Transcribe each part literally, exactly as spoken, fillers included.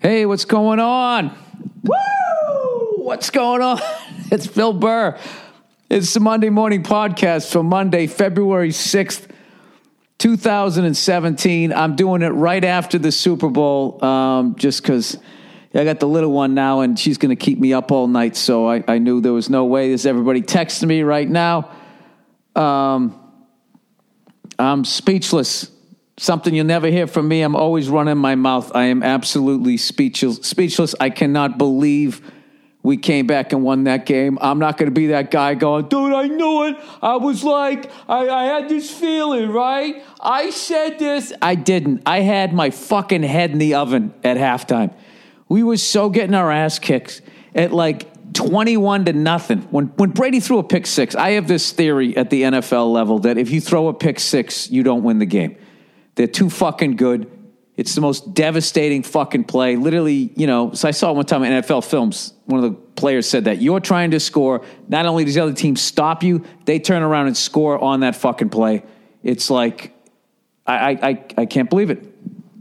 Hey, what's going on? Woo! What's going on? It's Phil Burr. It's the Monday Morning Podcast for Monday, February sixth, twenty seventeen. I'm doing it right after the Super Bowl um, just because I got the little one now and she's going to keep me up all night. So I, I knew there was no way. There's everybody texting me right now. Um, I'm speechless. Something you'll never hear from me. I'm always running my mouth. I am absolutely speechless. Speechless. I cannot believe we came back and won that game. I'm not going to be that guy going, dude, I knew it. I was like, I, I had this feeling, right? I said this. I didn't. I had my fucking head in the oven at halftime. We were so getting our ass kicked at like twenty-one to nothing. When when Brady threw a pick six, I have this theory at the N F L level that if you throw a pick six, you don't win the game. They're too fucking good. It's the most devastating fucking play. Literally, you know, so I saw one time in N F L films, one of the players said that you're trying to score. Not only does the other team stop you, they turn around and score on that fucking play. It's like, I I I, I can't believe it.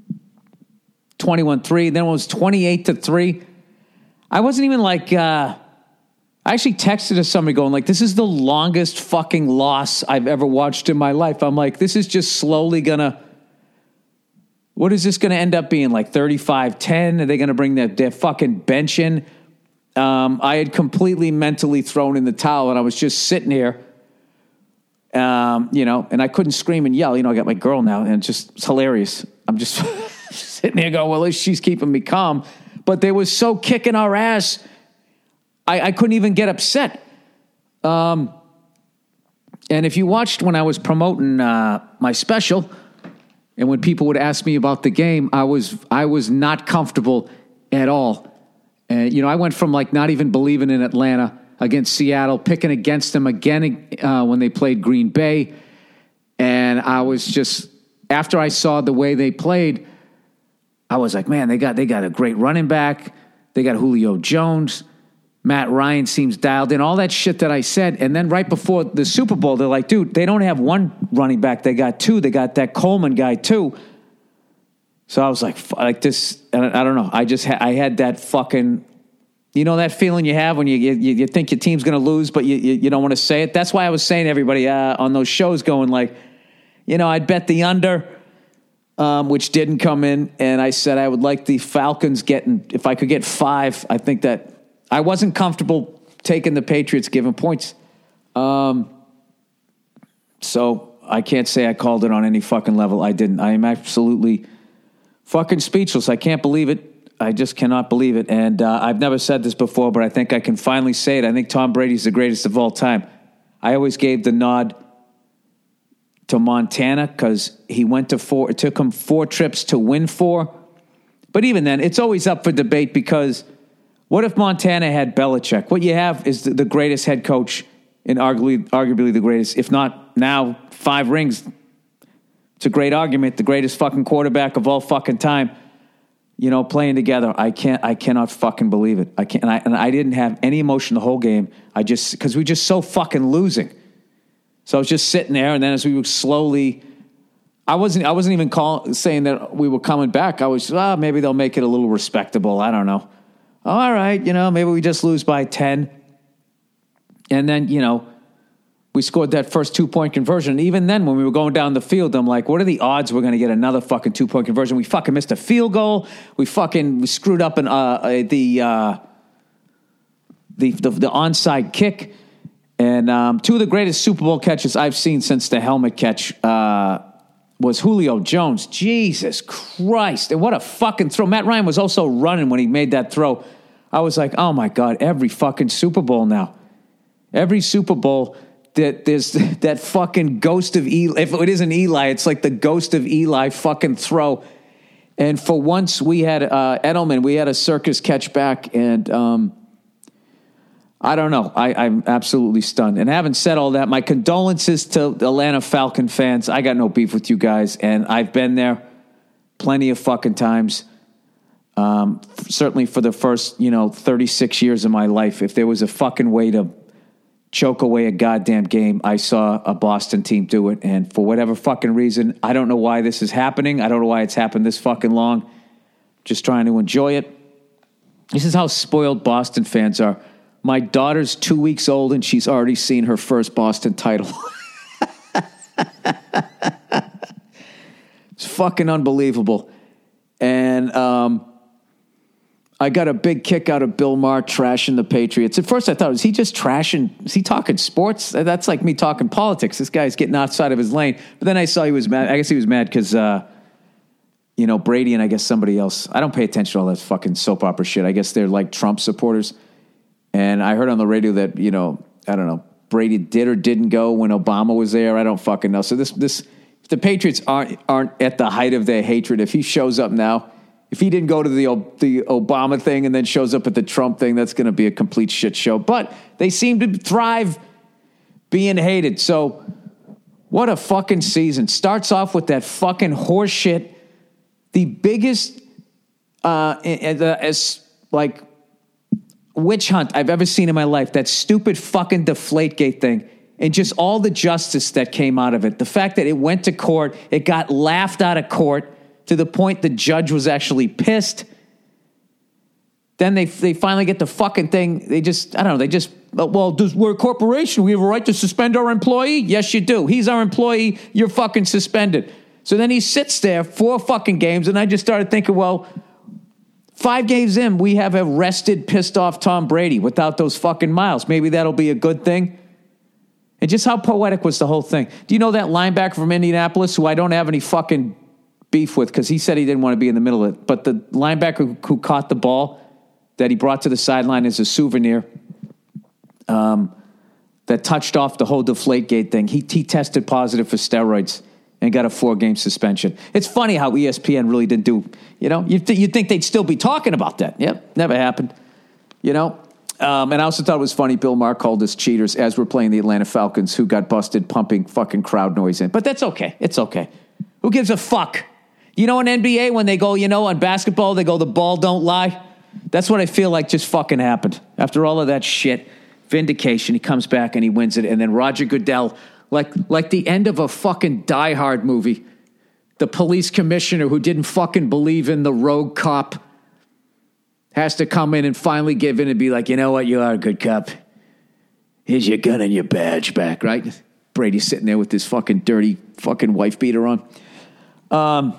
twenty-one three, then it was twenty-eight to three. I wasn't even like, uh, I actually texted to somebody going like, this is the longest fucking loss I've ever watched in my life. I'm like, this is just slowly gonna, what is this going to end up being, like thirty-five ten? Are they going to bring their, their fucking bench in? Um, I had completely mentally thrown in the towel, and I was just sitting here, um, you know, and I couldn't scream and yell. You know, I got my girl now, and it's just it's hilarious. I'm just sitting here going, well, at least she's keeping me calm. But they were so kicking our ass, I, I couldn't even get upset. Um, and if you watched when I was promoting uh, my special, and when people would ask me about the game, I was I was not comfortable at all. And, you know, I went from like not even believing in Atlanta against Seattle, picking against them again uh, when they played Green Bay. And I was just, after I saw the way they played, I was like, man, they got they got a great running back. They got Julio Jones. Matt Ryan seems dialed in, all that shit that I said. And then right before the Super Bowl, they're like, dude, they don't have one running back. They got two. They got that Coleman guy too. So I was like, like this, I don't know. I just, ha- I had that fucking, you know, that feeling you have when you you, you think your team's going to lose, but you, you, you don't want to say it. That's why I was saying to everybody uh, on those shows going like, you know, I'd bet the under, um, which didn't come in. And I said I would like the Falcons getting, if I could get five, I think that, I wasn't comfortable taking the Patriots giving points. Um, so I can't say I called it on any fucking level. I didn't. I am absolutely fucking speechless. I can't believe it. I just cannot believe it. And uh, I've never said this before, but I think I can finally say it. I think Tom Brady's the greatest of all time. I always gave the nod to Montana because he went to four. It took him four trips to win four. But even then, it's always up for debate because what if Montana had Belichick? What you have is the, the greatest head coach and arguably, arguably the greatest, if not now, five rings. It's a great argument. The greatest fucking quarterback of all fucking time, you know, playing together. I can't, I cannot fucking believe it. I can't, and I, and I didn't have any emotion the whole game. I just, because we were just so fucking losing. So I was just sitting there, and then as we were slowly, I wasn't, I wasn't even call, saying that we were coming back. I was, ah, oh, maybe they'll make it a little respectable. I don't know. All right, you know, maybe we just lose by ten. And then, you know, we scored that first two-point conversion. Even then, when we were going down the field, I'm like, what are the odds we're going to get another fucking two-point conversion? We fucking missed a field goal. We fucking we screwed up an, uh, the, uh, the, the the onside kick. And um, two of the greatest Super Bowl catches I've seen since the helmet catch uh, was Julio Jones. Jesus Christ. And what a fucking throw. Matt Ryan was also running when he made that throw. I was like, oh my God, every fucking Super Bowl now. Every Super Bowl, that there's that fucking ghost of Eli. If it isn't Eli, it's like the ghost of Eli fucking throw. And for once we had uh, Edelman, we had a circus catch back. And um, I don't know. I, I'm absolutely stunned. And having said all that, my condolences to the Atlanta Falcon fans. I got no beef with you guys, and I've been there plenty of fucking times. Um, certainly for the first, you know, thirty-six years of my life, if there was a fucking way to choke away a goddamn game, I saw a Boston team do it. And for whatever fucking reason, I don't know why this is happening. I don't know why it's happened this fucking long. Just trying to enjoy it. This is how spoiled Boston fans are. My daughter's two weeks old and she's already seen her first Boston title. It's fucking unbelievable. And um, I got a big kick out of Bill Maher trashing the Patriots. At first I thought, is he just trashing? Is he talking sports? That's like me talking politics. This guy's getting outside of his lane. But then I saw he was mad. I guess he was mad because, uh, you know, Brady and I guess somebody else. I don't pay attention to all that fucking soap opera shit. I guess they're like Trump supporters. And I heard on the radio that, you know, I don't know, Brady did or didn't go when Obama was there. I don't fucking know. So this, this, if the Patriots aren't aren't at the height of their hatred, if he shows up now, if he didn't go to the the Obama thing and then shows up at the Trump thing, that's going to be a complete shit show. But they seem to thrive being hated. So what a fucking season. Starts off with that fucking horse shit. The biggest, uh, as like, witch hunt I've ever seen in my life. That stupid fucking Deflategate thing. And just all the justice that came out of it. The fact that it went to court, it got laughed out of court to the point the judge was actually pissed. Then they they finally get the fucking thing. They just, I don't know, they just, well, does, we're a corporation. We have a right to suspend our employee? Yes, you do. He's our employee. You're fucking suspended. So then he sits there four fucking games, and I just started thinking, well, five games in, we have arrested, pissed off Tom Brady without those fucking miles. Maybe that'll be a good thing. And just how poetic was the whole thing. Do you know that linebacker from Indianapolis, who I don't have any fucking beef with because he said he didn't want to be in the middle of it, but the linebacker who, who caught the ball that he brought to the sideline as a souvenir, um, that touched off the whole Deflategate thing, he, he tested positive for steroids and got a four-game suspension. It's funny how E S P N really didn't do, you know, you'd, th- you'd think they'd still be talking about that. Yep, never happened, you know. Um, and I also thought it was funny, Bill Maher called us cheaters as we're playing the Atlanta Falcons, who got busted pumping fucking crowd noise in. But that's okay. It's okay. Who gives a fuck? You know, in N B A, when they go, you know, on basketball, they go, the ball don't lie. That's what I feel like just fucking happened. After all of that shit, vindication, he comes back and he wins it. And then Roger Goodell, like, like the end of a fucking Die Hard movie, the police commissioner who didn't fucking believe in the rogue cop has to come in and finally give in and be like, you know what, you are a good cop. Here's your gun and your badge back, right? Brady's sitting there with his fucking dirty fucking wife beater on. Um,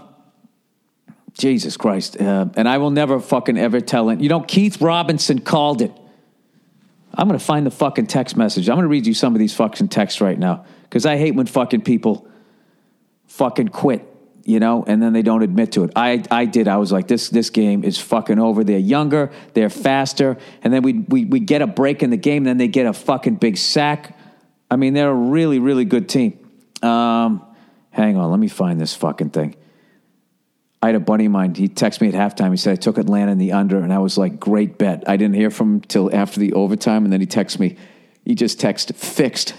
Jesus Christ. Uh, and I will never fucking ever tell it. You know, Keith Robinson called it. I'm going to find the fucking text message. I'm going to read you some of these fucking texts right now because I hate when fucking people fucking quit. You know, and then they don't admit to it. I I did. I was like, this this game is fucking over. They're younger, they're faster, and then we we we get a break in the game, then they get a fucking big sack. I mean, they're a really really good team. Um, hang on, let me find this fucking thing. I had a buddy of mine. He texted me at halftime. He said I took Atlanta in the under, and I was like, great bet. I didn't hear from him till after the overtime, and then he texted me. He just texted fixed.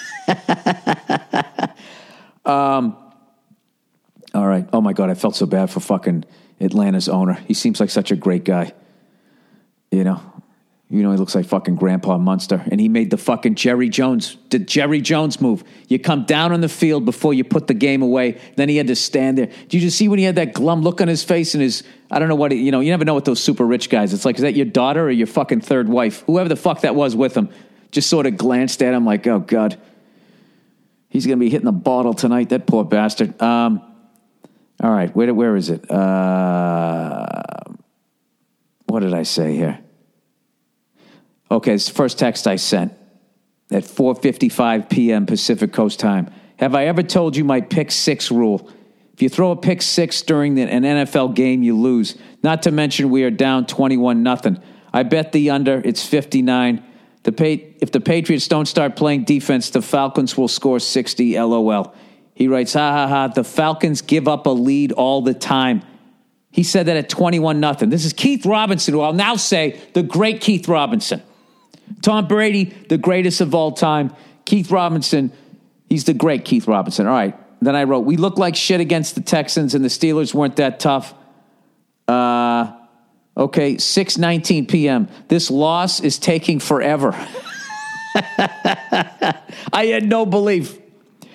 um. All right. Oh, my God. I felt so bad for fucking Atlanta's owner. He seems like such a great guy. You know, you know, he looks like fucking Grandpa Munster. And he made the fucking Jerry Jones, the Jerry Jones move. You come down on the field before you put the game away. Then he had to stand there. Did you just see when he had that glum look on his face and his, I don't know what, you know, you never know with those super rich guys. It's like, is that your daughter or your fucking third wife? Whoever the fuck that was with him just sort of glanced at him like, oh, God. He's going to be hitting the bottle tonight, that poor bastard. Um... All right, where where is it? Uh, what did I say here? Okay, it's the first text I sent at four fifty-five p.m. Pacific Coast time. Have I ever told you my pick six rule? If you throw a pick six during the, an N F L game, you lose. Not to mention we are down twenty-one nothing. I bet the under, it's fifty-nine. The pay, if the Patriots don't start playing defense, the Falcons will score sixty, LOL. He writes, ha, ha, ha, the Falcons give up a lead all the time. He said that at twenty-one nothing. This is Keith Robinson, who I'll now say the great Keith Robinson. Tom Brady, the greatest of all time. Keith Robinson, he's the great Keith Robinson. All right. Then I wrote, we look like shit against the Texans, and the Steelers weren't that tough. Uh, okay, six nineteen p.m. This loss is taking forever. I had no belief.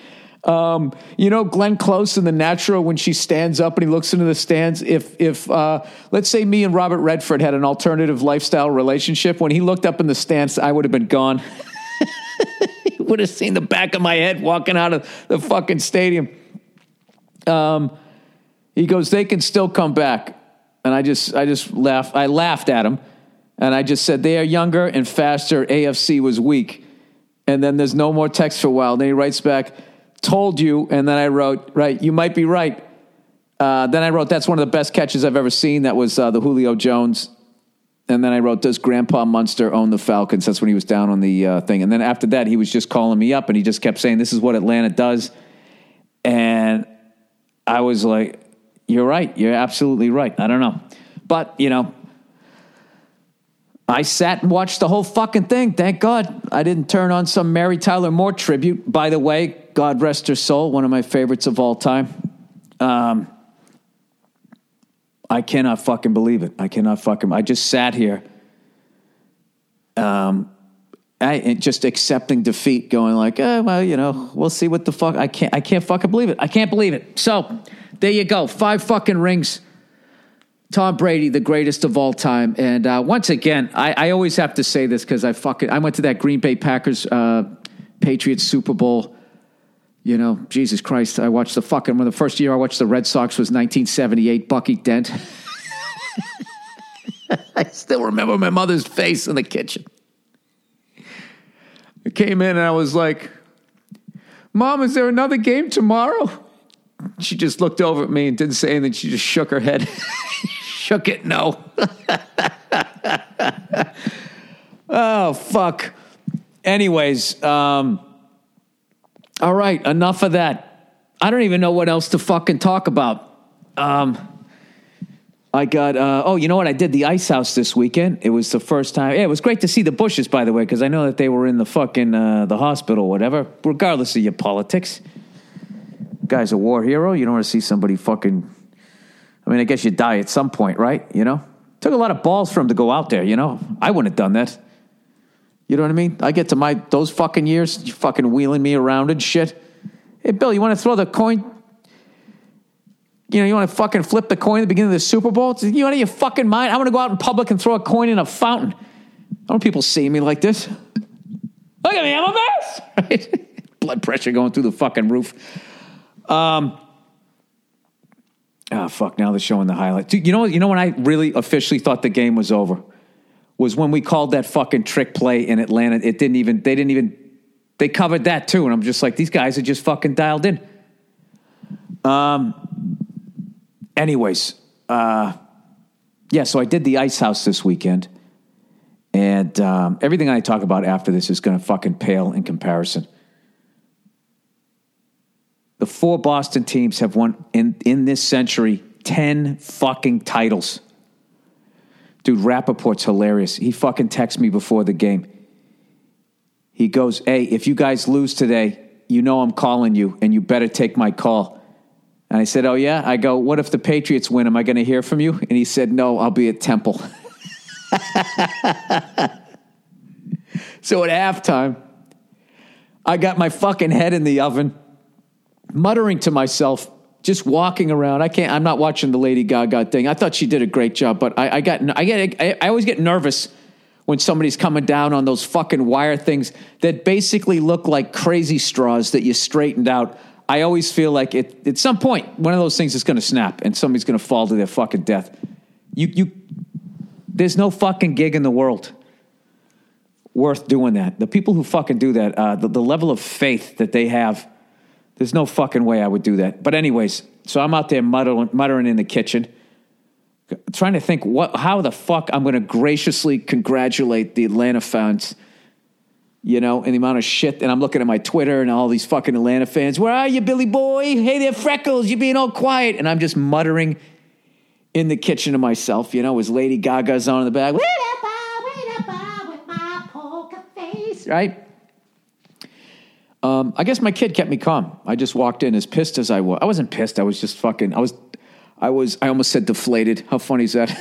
Um, you know, Glenn Close in The Natural, when she stands up and he looks into the stands, if, if uh, let's say me and Robert Redford had an alternative lifestyle relationship, when he looked up in the stands, I would have been gone. He would have seen the back of my head walking out of the fucking stadium. Um, he goes, they can still come back. And I just, I just laughed. I laughed at him. And I just said, they are younger and faster. A F C was weak. And then there's no more text for a while. And then he writes back, told you. And then I wrote, right, you might be right. Uh, then I wrote, that's one of the best catches I've ever seen. That was uh, the Julio Jones. And then I wrote, does Grandpa Munster own the Falcons? That's when he was down on the uh, thing. And then after that, he was just calling me up. And he just kept saying, this is what Atlanta does. And I was like, you're right. You're absolutely right. I don't know. But, you know, I sat and watched the whole fucking thing. Thank God I didn't turn on some Mary Tyler Moore tribute. By the way, God rest her soul, one of my favorites of all time. Um, I cannot fucking believe it. I cannot fucking. I just sat here, um, I just accepting defeat, going like, oh, well, you know, we'll see what the fuck. I can't. I can't fucking believe it. I can't believe it. So there you go. Five fucking rings. Tom Brady, the greatest of all time. And uh, once again, I, I always have to say this because I fucking I went to that Green Bay Packers uh, Patriots Super Bowl. You know, Jesus Christ, I watched the fucking, when the first year I watched the Red Sox was nineteen seventy-eight, Bucky Dent. I still remember my mother's face in the kitchen. I came in and I was like, Mom, is there another game tomorrow? She just looked over at me and didn't say anything. She just shook her head. Shook it, no. Oh, fuck. Anyways, um, all right, enough of that. I don't even know what else to fucking talk about. Um, I got, uh, oh, you know what? I did the Ice House this weekend. It was the first time. Yeah, it was great to see the Bushes, by the way, because I know that they were in the fucking, uh, the hospital or whatever, regardless of your politics. Guy's a war hero. You don't want to see somebody fucking, I mean, I guess you die at some point, right? You know? Took a lot of balls for him to go out there, you know? I wouldn't have done that. You know what I mean? I get to my, those fucking years, you fucking wheeling me around and shit. Hey, Bill, you want to throw the coin? You know, you want to fucking flip the coin at the beginning of the Super Bowl? It's, you out of your fucking mind? I want to go out in public and throw a coin in a fountain. I don't want people seeing me like this. Look at me, I'm a mess! Right? Blood pressure going through the fucking roof. Um, oh, fuck, now they're showing the highlights. Dude, you know, you know when I really officially thought the game was over? Was when we called that fucking trick play in Atlanta. It didn't even, they didn't even, they covered that too. And I'm just like, these guys are just fucking dialed in. Um, anyways, uh, yeah, so I did the Ice House this weekend. And um, everything I talk about after this is going to fucking pale in comparison. The four Boston teams have won in, in this century ten fucking titles. Dude, Rappaport's hilarious. He fucking texts me before the game. He goes, hey, if you guys lose today, you know I'm calling you, and you better take my call. And I said, oh, yeah? I go, what if the Patriots win? Am I going to hear from you? And he said, no, I'll be at Temple. So at halftime, I got my fucking head in the oven, muttering to myself, just walking around. I can't, I'm not watching the Lady Gaga thing. I thought she did a great job, but I, I got, I get, I, I always get nervous when somebody's coming down on those fucking wire things that basically look like crazy straws that you straightened out. I always feel like it, at some point, one of those things is going to snap and somebody's going to fall to their fucking death. You, you, there's no fucking gig in the world worth doing that. The people who fucking do that, uh, the, the level of faith that they have, there's no fucking way I would do that. But anyways, so I'm out there muttering, muttering in the kitchen, trying to think what, how the fuck I'm going to graciously congratulate the Atlanta fans, you know, and the amount of shit. And I'm looking at my Twitter and all these fucking Atlanta fans. Where are you, Billy boy? Hey there, Freckles. You're being all quiet. And I'm just muttering in the kitchen to myself, you know, as Lady Gaga's on in the back. Wait up, wait up, with my poker face. Right? Um, I guess my kid kept me calm. I just walked in as pissed as I was. I wasn't pissed. I was just fucking, I was, I was, I almost said deflated. How funny is that?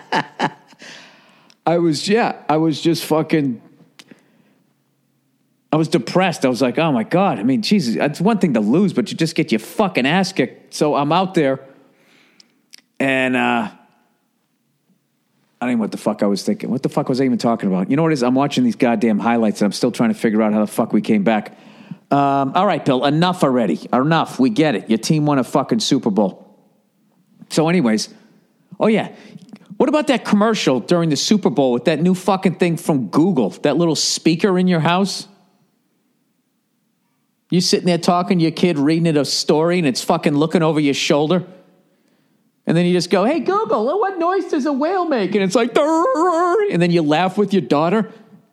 I was, yeah, I was just fucking, I was depressed. I was like, oh my God. I mean, Jesus, it's one thing to lose, but you just get your fucking ass kicked. So I'm out there and, uh, I don't even know what the fuck I was thinking. What the fuck was I even talking about? You know what it is? I'm watching these goddamn highlights and I'm still trying to figure out how the fuck we came back. Um, all right, Bill, enough already. Enough. We get it. Your team won a fucking Super Bowl. So anyways, oh yeah. What about that commercial during the Super Bowl with that new fucking thing from Google, that little speaker in your house? You sitting there talking to your kid, reading it a story, and it's fucking looking over your shoulder. And then you just go, hey, Google, what noise does a whale make? And it's like, and then you laugh with your daughter.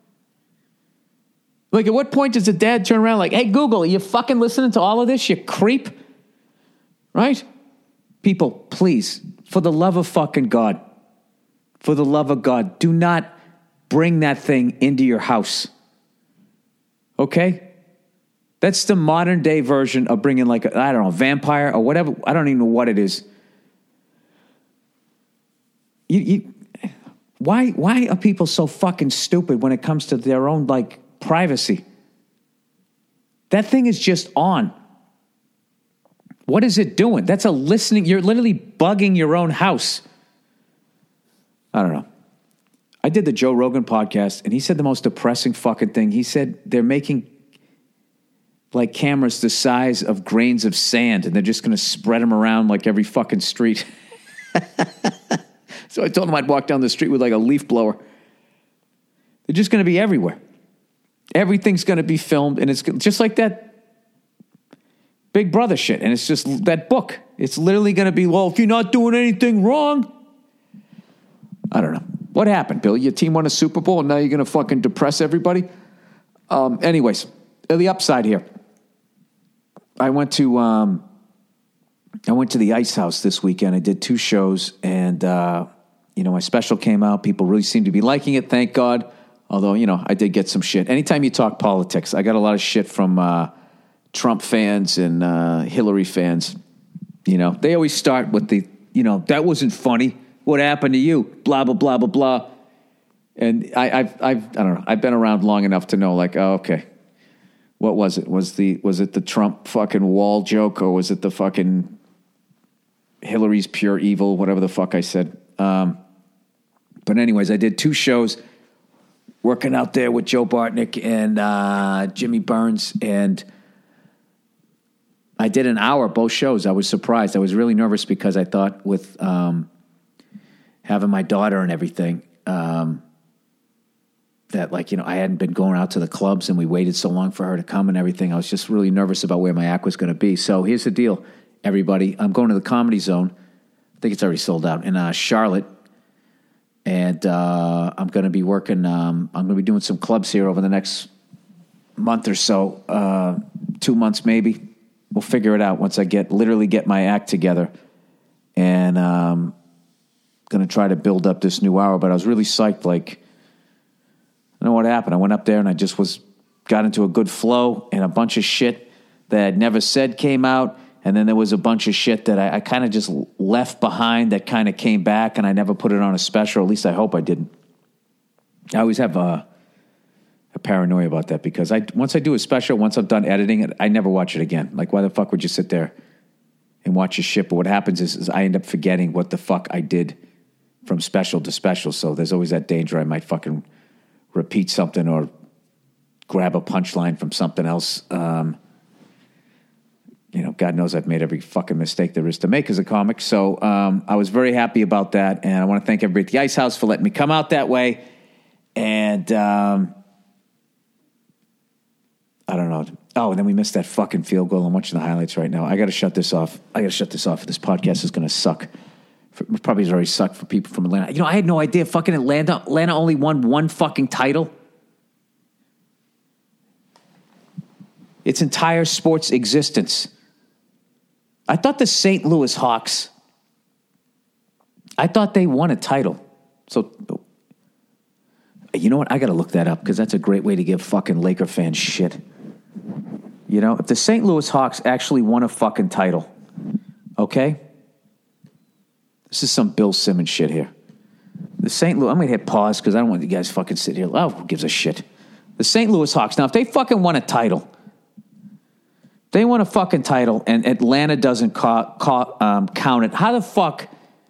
Like, at what point does the dad turn around like, hey, Google, are you fucking listening to all of this, you creep? Right? People, please, for the love of fucking God, for the love of God, do not bring that thing into your house. Okay? That's the modern day version of bringing like, a, I don't know, a vampire or whatever. I don't even know what it is. You, you, why, why are people so fucking stupid when it comes to their own, like, privacy? That thing is just on. What is it doing? That's a listening. You're literally bugging your own house. I don't know. I did the Joe Rogan podcast, and he said the most depressing fucking thing. He said they're making, like, cameras the size of grains of sand, and they're just going to spread them around, like, every fucking street. So I told him I'd walk down the street with, like, a leaf blower. They're just going to be everywhere. Everything's going to be filmed, and it's just like that Big Brother shit. And it's just that book. It's literally going to be, well, if you're not doing anything wrong. I don't know. What happened, Bill? Your team won a Super Bowl, and now you're going to fucking depress everybody? Um, anyways, the upside here. I went to um, I went to the Ice House this weekend. I did two shows, and, uh, you know, my special came out. People really seem to be liking it, thank God. Although, you know, I did get some shit. Anytime you talk politics, I got a lot of shit from uh, Trump fans and uh, Hillary fans. You know, they always start with the, you know, that wasn't funny. What happened to you? Blah, blah, blah, blah, blah. And I, I've, I've, I don't know. I've been around long enough to know, like, oh, okay. What was it? Was the, was it the Trump fucking wall joke, or was it the fucking Hillary's pure evil, whatever the fuck I said? Um, but anyways, I did two shows working out there with Joe Bartnick and uh, Jimmy Burns, and I did an hour, both shows. I was surprised. I was really nervous because I thought with um, having my daughter and everything, um, that, like, you know, I hadn't been going out to the clubs and we waited so long for her to come and everything. I was just really nervous about where my act was going to be. So here's the deal, everybody. I'm going to the Comedy Zone. I think it's already sold out in uh, Charlotte. And uh, I'm going to be working, um, I'm going to be doing some clubs here over the next month or so, uh, two months maybe. We'll figure it out once I get, literally get my act together. And um, going to try to build up this new hour. But I was really psyched, like, I don't know what happened. I went up there and I just was, got into a good flow, and a bunch of shit that I'd never said came out. And then there was a bunch of shit that I, I kind of just left behind that kind of came back, and I never put it on a special. At least I hope I didn't. I always have a, a paranoia about that, because I once I do a special, once I'm done editing it, I never watch it again. Like, why the fuck would you sit there and watch your shit? But what happens is, is I end up forgetting what the fuck I did from special to special. So there's always that danger I might fucking repeat something or grab a punchline from something else. Um, you know, God knows I've made every fucking mistake there is to make as a comic. So um, I was very happy about that. And I want to thank everybody at the Ice House for letting me come out that way. And um, I don't know. Oh, and then we missed that fucking field goal. I'm watching the highlights right now. I got to shut this off. I got to shut this off. This podcast is going to suck. For, probably has already sucked for people from Atlanta. You know, I had no idea fucking Atlanta, Atlanta only won one fucking title. Its entire sports existence. I thought the Saint Louis Hawks, I thought they won a title. So, you know what? I got to look that up, because that's a great way to give fucking Laker fans shit. You know, if the Saint Louis Hawks actually won a fucking title, okay? This is some Bill Simmons shit here. The Saint Louis, I'm going to hit pause because I don't want you guys fucking sit here. Oh, who gives a shit? The The Saint Louis Hawks. Now, if they fucking won a title, they won a fucking title, and Atlanta doesn't ca- ca- um, count it. How the fuck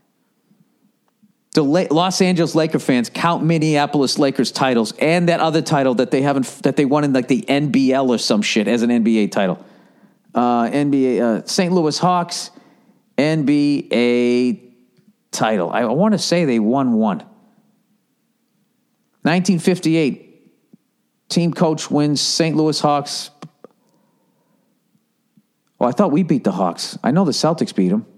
do La- Los Angeles Laker fans count Minneapolis Lakers titles and that other title that they haven't that they won in like the N B L or some shit as an N B A title? Uh, N B A uh, Saint Louis Hawks N B A title. I, I want to say they won one. nineteen fifty-eight, team coach wins Saint Louis Hawks. Oh, I thought we beat the Hawks. I know the Celtics beat them.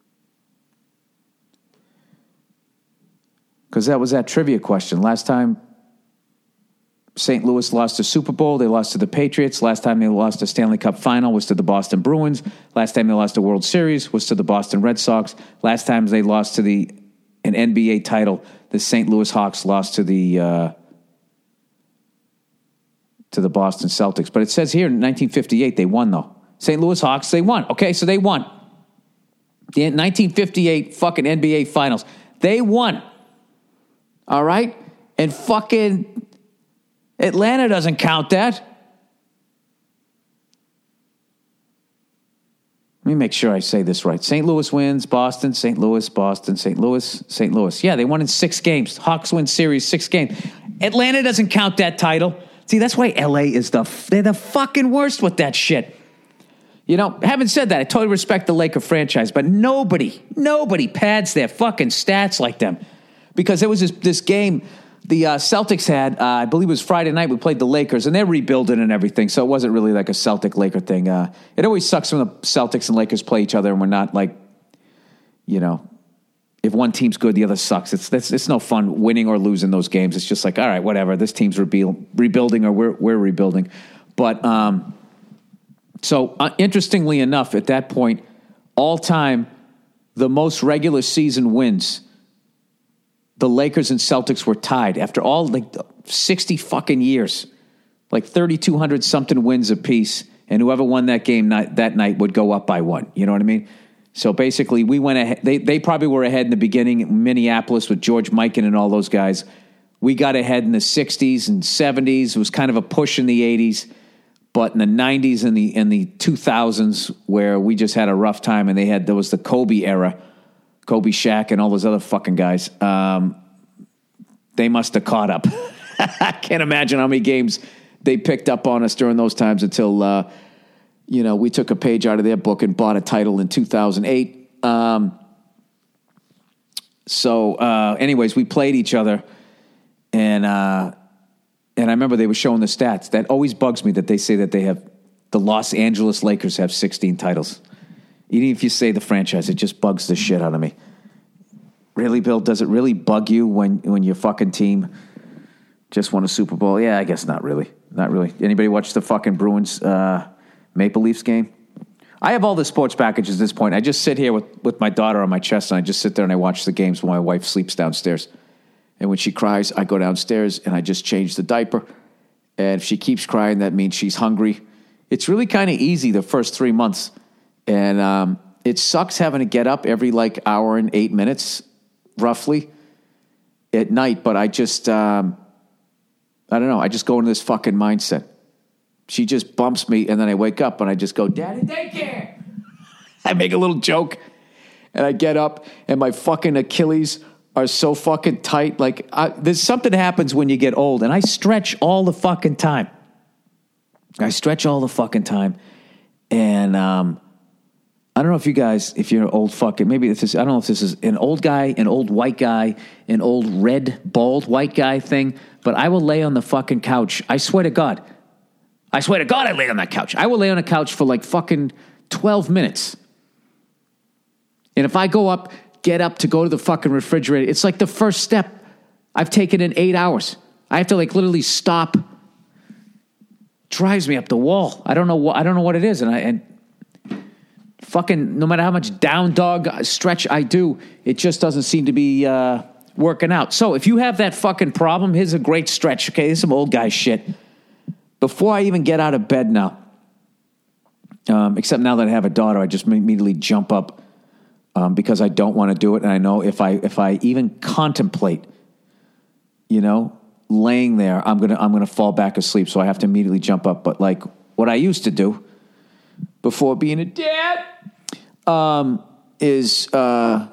Because that was that trivia question. Last time Saint Louis lost a Super Bowl, they lost to the Patriots. Last time they lost a Stanley Cup final was to the Boston Bruins. Last time they lost a World Series was to the Boston Red Sox. Last time they lost to the an N B A title, the Saint Louis Hawks lost to the uh, to the Boston Celtics. But it says here in nineteen fifty-eight they won though. Saint Louis Hawks, they won. Okay, so they won. The nineteen fifty-eight fucking N B A Finals. They won. All right? And fucking Atlanta doesn't count that. Let me make sure I say this right. Saint Louis wins, Boston, Saint Louis, Boston, Saint Louis, Saint Louis. Yeah, they won in six games. Hawks win series, six games. Atlanta doesn't count that title. See, that's why L A is the, they're the fucking worst with that shit. You know, having said that, I totally respect the Laker franchise, but nobody, nobody pads their fucking stats like them. Because there was this, this game the uh, Celtics had, uh, I believe it was Friday night, we played the Lakers, and they're rebuilding and everything, so it wasn't really like a Celtic-Laker thing. Uh, it always sucks when the Celtics and Lakers play each other and we're not like, you know, if one team's good, the other sucks. It's it's, it's no fun winning or losing those games. It's just like, all right, whatever, this team's rebuild, rebuilding or we're, we're rebuilding. But... Um, So, uh, interestingly enough, at that point, all time, the most regular season wins, the Lakers and Celtics were tied after all like sixty fucking years, like thirty-two hundred something wins apiece, and whoever won that game night, that night would go up by one. You know what I mean? So basically, we went ahead. They they probably were ahead in the beginning, Minneapolis with George Mikan and all those guys. We got ahead in the sixties and seventies. It was kind of a push in the eighties. But in the nineties and the in the two thousands, where we just had a rough time, and they had there was the Kobe era, Kobe, Shaq, and all those other fucking guys. Um, they must have caught up. I can't imagine how many games they picked up on us during those times until uh, you know we took a page out of their book and bought a title in two thousand eight. Um, so, uh, anyways, we played each other, and. Uh, And I remember they were showing the stats. That always bugs me that they say that they have, the Los Angeles Lakers have sixteen titles. Even if you say the franchise, it just bugs the shit out of me. Really, Bill, does it really bug you when, when your fucking team just won a Super Bowl? Yeah, I guess not really. Not really. Anybody watch the fucking Bruins uh, Maple Leafs game? I have all the sports packages at this point. I just sit here with, with my daughter on my chest, and I just sit there and I watch the games while my wife sleeps downstairs. And when she cries, I go downstairs and I just change the diaper. And if she keeps crying, that means she's hungry. It's really kind of easy the first three months. And um, it sucks having to get up every like hour and eight minutes, roughly, at night. But I just, um, I don't know, I just go into this fucking mindset. She just bumps me and then I wake up and I just go, Daddy, daycare. I make a little joke and I get up and my fucking Achilles are so fucking tight. Like, I, there's something happens when you get old, and I stretch all the fucking time. I stretch all the fucking time, and um, I don't know if you guys, if you're an old fucking, maybe if this, I don't know if this is an old guy, an old white guy, an old red, bald white guy thing, but I will lay on the fucking couch. I swear to God. I swear to God I lay on that couch. I will lay on a couch for like fucking twelve minutes. And if I go up, get up to go to the fucking refrigerator, it's like the first step I've taken in eight hours. I have to like literally stop. Drives me up the wall. I don't know what I don't know what it is, and I and fucking no matter how much down dog stretch I do, it just doesn't seem to be uh, working out. So if you have that fucking problem, here's a great stretch. Okay, this is some old guy shit. Before I even get out of bed now, um, except now that I have a daughter, I just immediately jump up. Um, because I don't want to do it, and I know if I if I even contemplate, you know, laying there, I'm gonna I'm gonna fall back asleep, so I have to immediately jump up. But like what I used to do before being a dad um, is uh,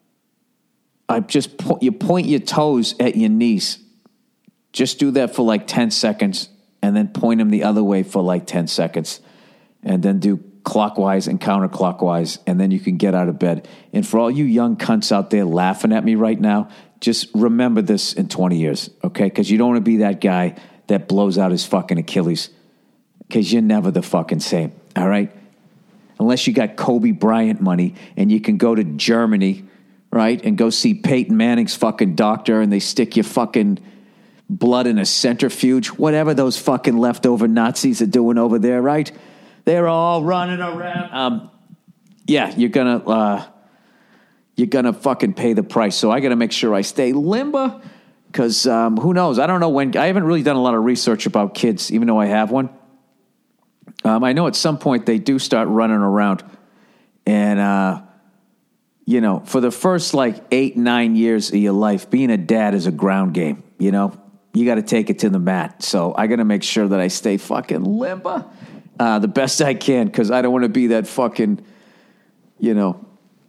I just po- you point your toes at your knees. Just do that for like ten seconds, and then point them the other way for like ten seconds, and then do clockwise and counterclockwise, and then you can get out of bed. And for all you young cunts out there laughing at me right now, just remember this in twenty years, okay? Because you don't want to be that guy that blows out his fucking Achilles, because you're never the fucking same, all right? Unless you got Kobe Bryant money and you can go to Germany, right, and go see Peyton Manning's fucking doctor, and they stick your fucking blood in a centrifuge, whatever those fucking leftover Nazis are doing over there, right? They're all running around. Um, yeah, you're gonna uh, you're gonna fucking pay the price. So I got to make sure I stay limber, because um, who knows? I don't know when. I haven't really done a lot of research about kids, even though I have one. Um, I know at some point they do start running around, and uh, you know, for the first like eight nine years of your life, being a dad is a ground game. You know, you got to take it to the mat. So I got to make sure that I stay fucking limber. Uh, the best I can, because I don't want to be that fucking, you know,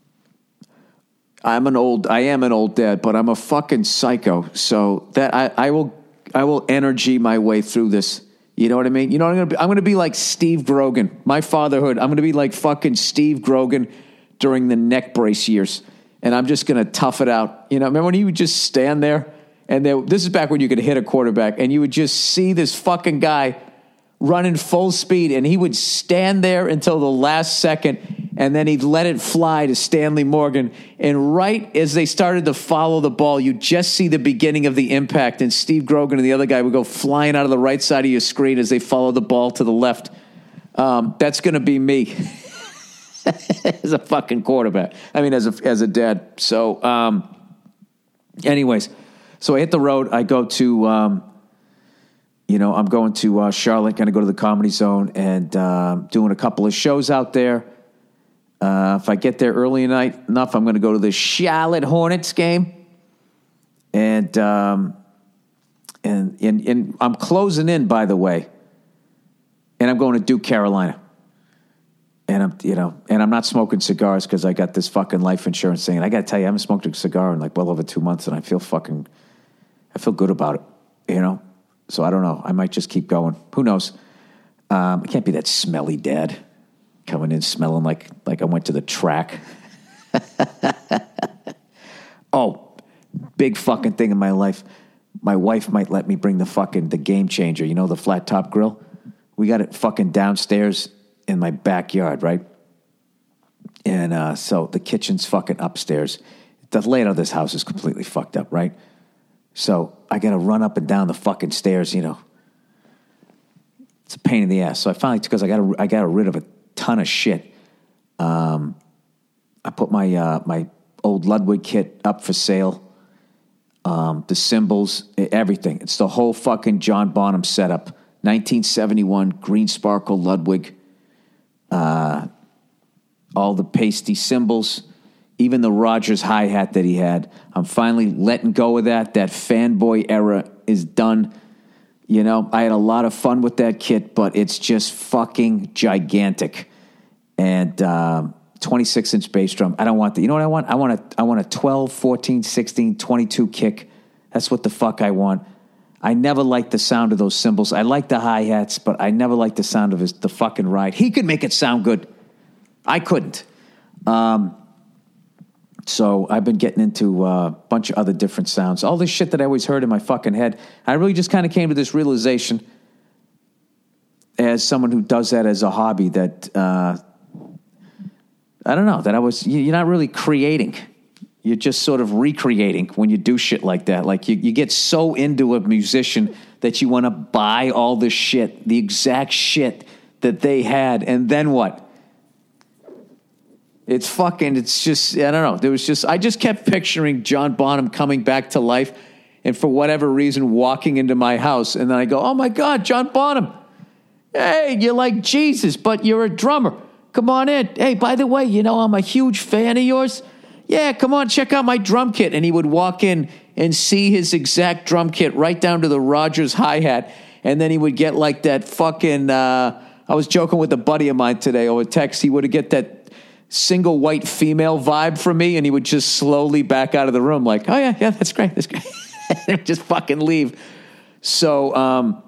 I'm an old, I am an old dad, but I'm a fucking psycho. So that I, I will, I will energy my way through this. You know what I mean? You know what I'm going to be? I'm going to be like Steve Grogan. My fatherhood, I'm going to be like fucking Steve Grogan during the neck brace years. And I'm just going to tough it out. You know, remember when he would just stand there? And there, this is back when you could hit a quarterback, and you would just see this fucking guy running full speed, and he would stand there until the last second, and then he'd let it fly to Stanley Morgan. And right as they started to follow the ball, you just see the beginning of the impact, and Steve Grogan and the other guy would go flying out of the right side of your screen as they follow the ball to the left. Um, that's going to be me as a fucking quarterback. I mean, as a as a dad. So, um, anyways, so I hit the road. I go to... Um, You know, I'm going to uh, Charlotte, going to go to the Comedy Zone, and uh, doing a couple of shows out there. Uh, if I get there early night enough, I'm going to go to the Charlotte Hornets game, and um, and and and I'm closing in, by the way, and I'm going to Duke, Carolina, and I'm you know, and I'm not smoking cigars because I got this fucking life insurance thing. And I got to tell you, I haven't smoked a cigar in like well over two months, and I feel fucking, I feel good about it, you know. So I don't know. I might just keep going. Who knows? Um, I can't be that smelly dad coming in smelling like like I went to the track. Oh, big fucking thing in my life. My wife might let me bring the fucking the Game Changer. You know, the flat top grill? We got it fucking downstairs in my backyard, right? And uh, so the kitchen's fucking upstairs. The layout of this house is completely fucked up, right? So I got to run up and down the fucking stairs, you know. It's a pain in the ass. So I finally, because I got I got rid of a ton of shit. Um, I put my uh, my old Ludwig kit up for sale. Um, the cymbals, everything. It's the whole fucking John Bonham setup. nineteen seventy-one green sparkle Ludwig. Uh, all the pasty cymbals. Even the Rogers hi-hat that he had. I'm finally letting go of that. That fanboy era is done. You know, I had a lot of fun with that kit, but it's just fucking gigantic. And um, twenty-six inch bass drum. I don't want that. You know what I want? I want a, I want a twelve, fourteen, sixteen, twenty-two kick. That's what the fuck I want. I never liked the sound of those cymbals. I like the hi-hats, but I never liked the sound of his, the fucking ride. He could make it sound good. I couldn't. Um... So I've been getting into a bunch of other different sounds. All this shit that I always heard in my fucking head. I really just kind of came to this realization as someone who does that as a hobby that, uh, I don't know, that I was, you're not really creating. You're just sort of recreating when you do shit like that. Like you, you get so into a musician that you want to buy all this shit, the exact shit that they had. And then what? It's fucking, it's just, I don't know. There was just, I just kept picturing John Bonham coming back to life and for whatever reason walking into my house. And then I go, oh my God, John Bonham. Hey, you're like Jesus, but you're a drummer. Come on in. Hey, by the way, you know, I'm a huge fan of yours. Yeah, come on, check out my drum kit. And he would walk in and see his exact drum kit right down to the Rogers hi-hat. And then he would get like that fucking, uh, I was joking with a buddy of mine today over text. He would get that single white female vibe from me, and he would just slowly back out of the room like, oh yeah, yeah, that's great, that's great. And just fucking leave. So, um,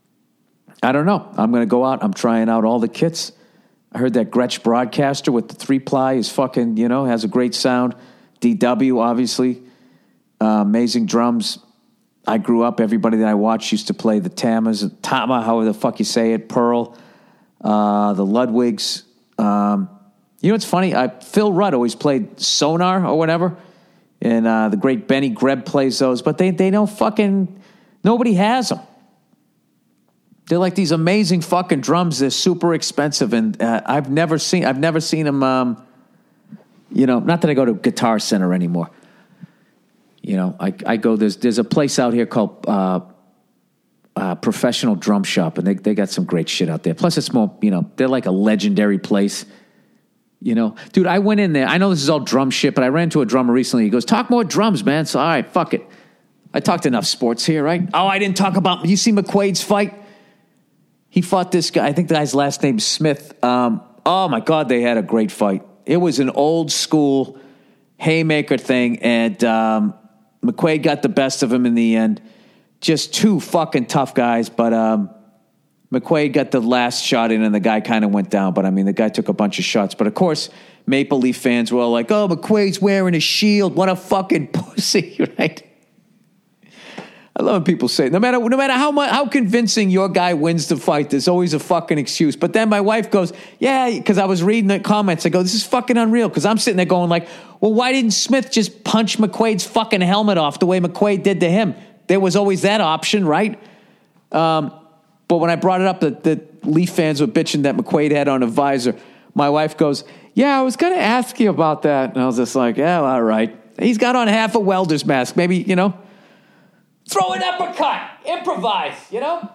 I don't know. I'm going to go out. I'm trying out all the kits. I heard that Gretsch Broadcaster with the three-ply is fucking, you know, has a great sound. D W, obviously. Uh, amazing drums. I grew up, everybody that I watched used to play the Tamas, Tama, however the fuck you say it, Pearl, uh, the Ludwigs. Um, you know what's funny? I, Phil Rudd always played Sonar or whatever, and uh, the great Benny Greb plays those, but they, they don't fucking, nobody has them. They're like these amazing fucking drums. They're super expensive, and uh, I've never seen. I've never seen them. Um, you know, not that I go to Guitar Center anymore. You know, I, I go. There's there's a place out here called uh, uh, Professional Drum Shop, and they they got some great shit out there. Plus, it's more. You know, they're like a legendary place. You know, dude, I went in there. I know this is all drum shit, but I ran into a drummer recently. He goes, "Talk more drums, man." So all right, fuck it. I talked enough sports here, right? Oh, I didn't talk about. You see McQuaid's fight? He fought this guy. I think the guy's last name's Smith. Um, oh, my God, they had a great fight. It was an old school haymaker thing, and um, McQuaid got the best of him in the end. Just two fucking tough guys, but um, McQuaid got the last shot in, and the guy kind of went down. But, I mean, the guy took a bunch of shots. But, of course, Maple Leaf fans were all like, oh, McQuaid's wearing a shield. What a fucking pussy, right? I love when people say, no matter no matter how much, how convincing your guy wins the fight, there's always a fucking excuse. But then my wife goes, yeah, because I was reading the comments. I go, this is fucking unreal. Because I'm sitting there going like, well, why didn't Smith just punch McQuaid's fucking helmet off the way McQuaid did to him? There was always that option, right? Um, but when I brought it up that the Leaf fans were bitching that McQuaid had on a visor, my wife goes, yeah, I was going to ask you about that. And I was just like, yeah, all right. He's got on half a welder's mask. Maybe, you know. Throw an uppercut. Improvise, you know?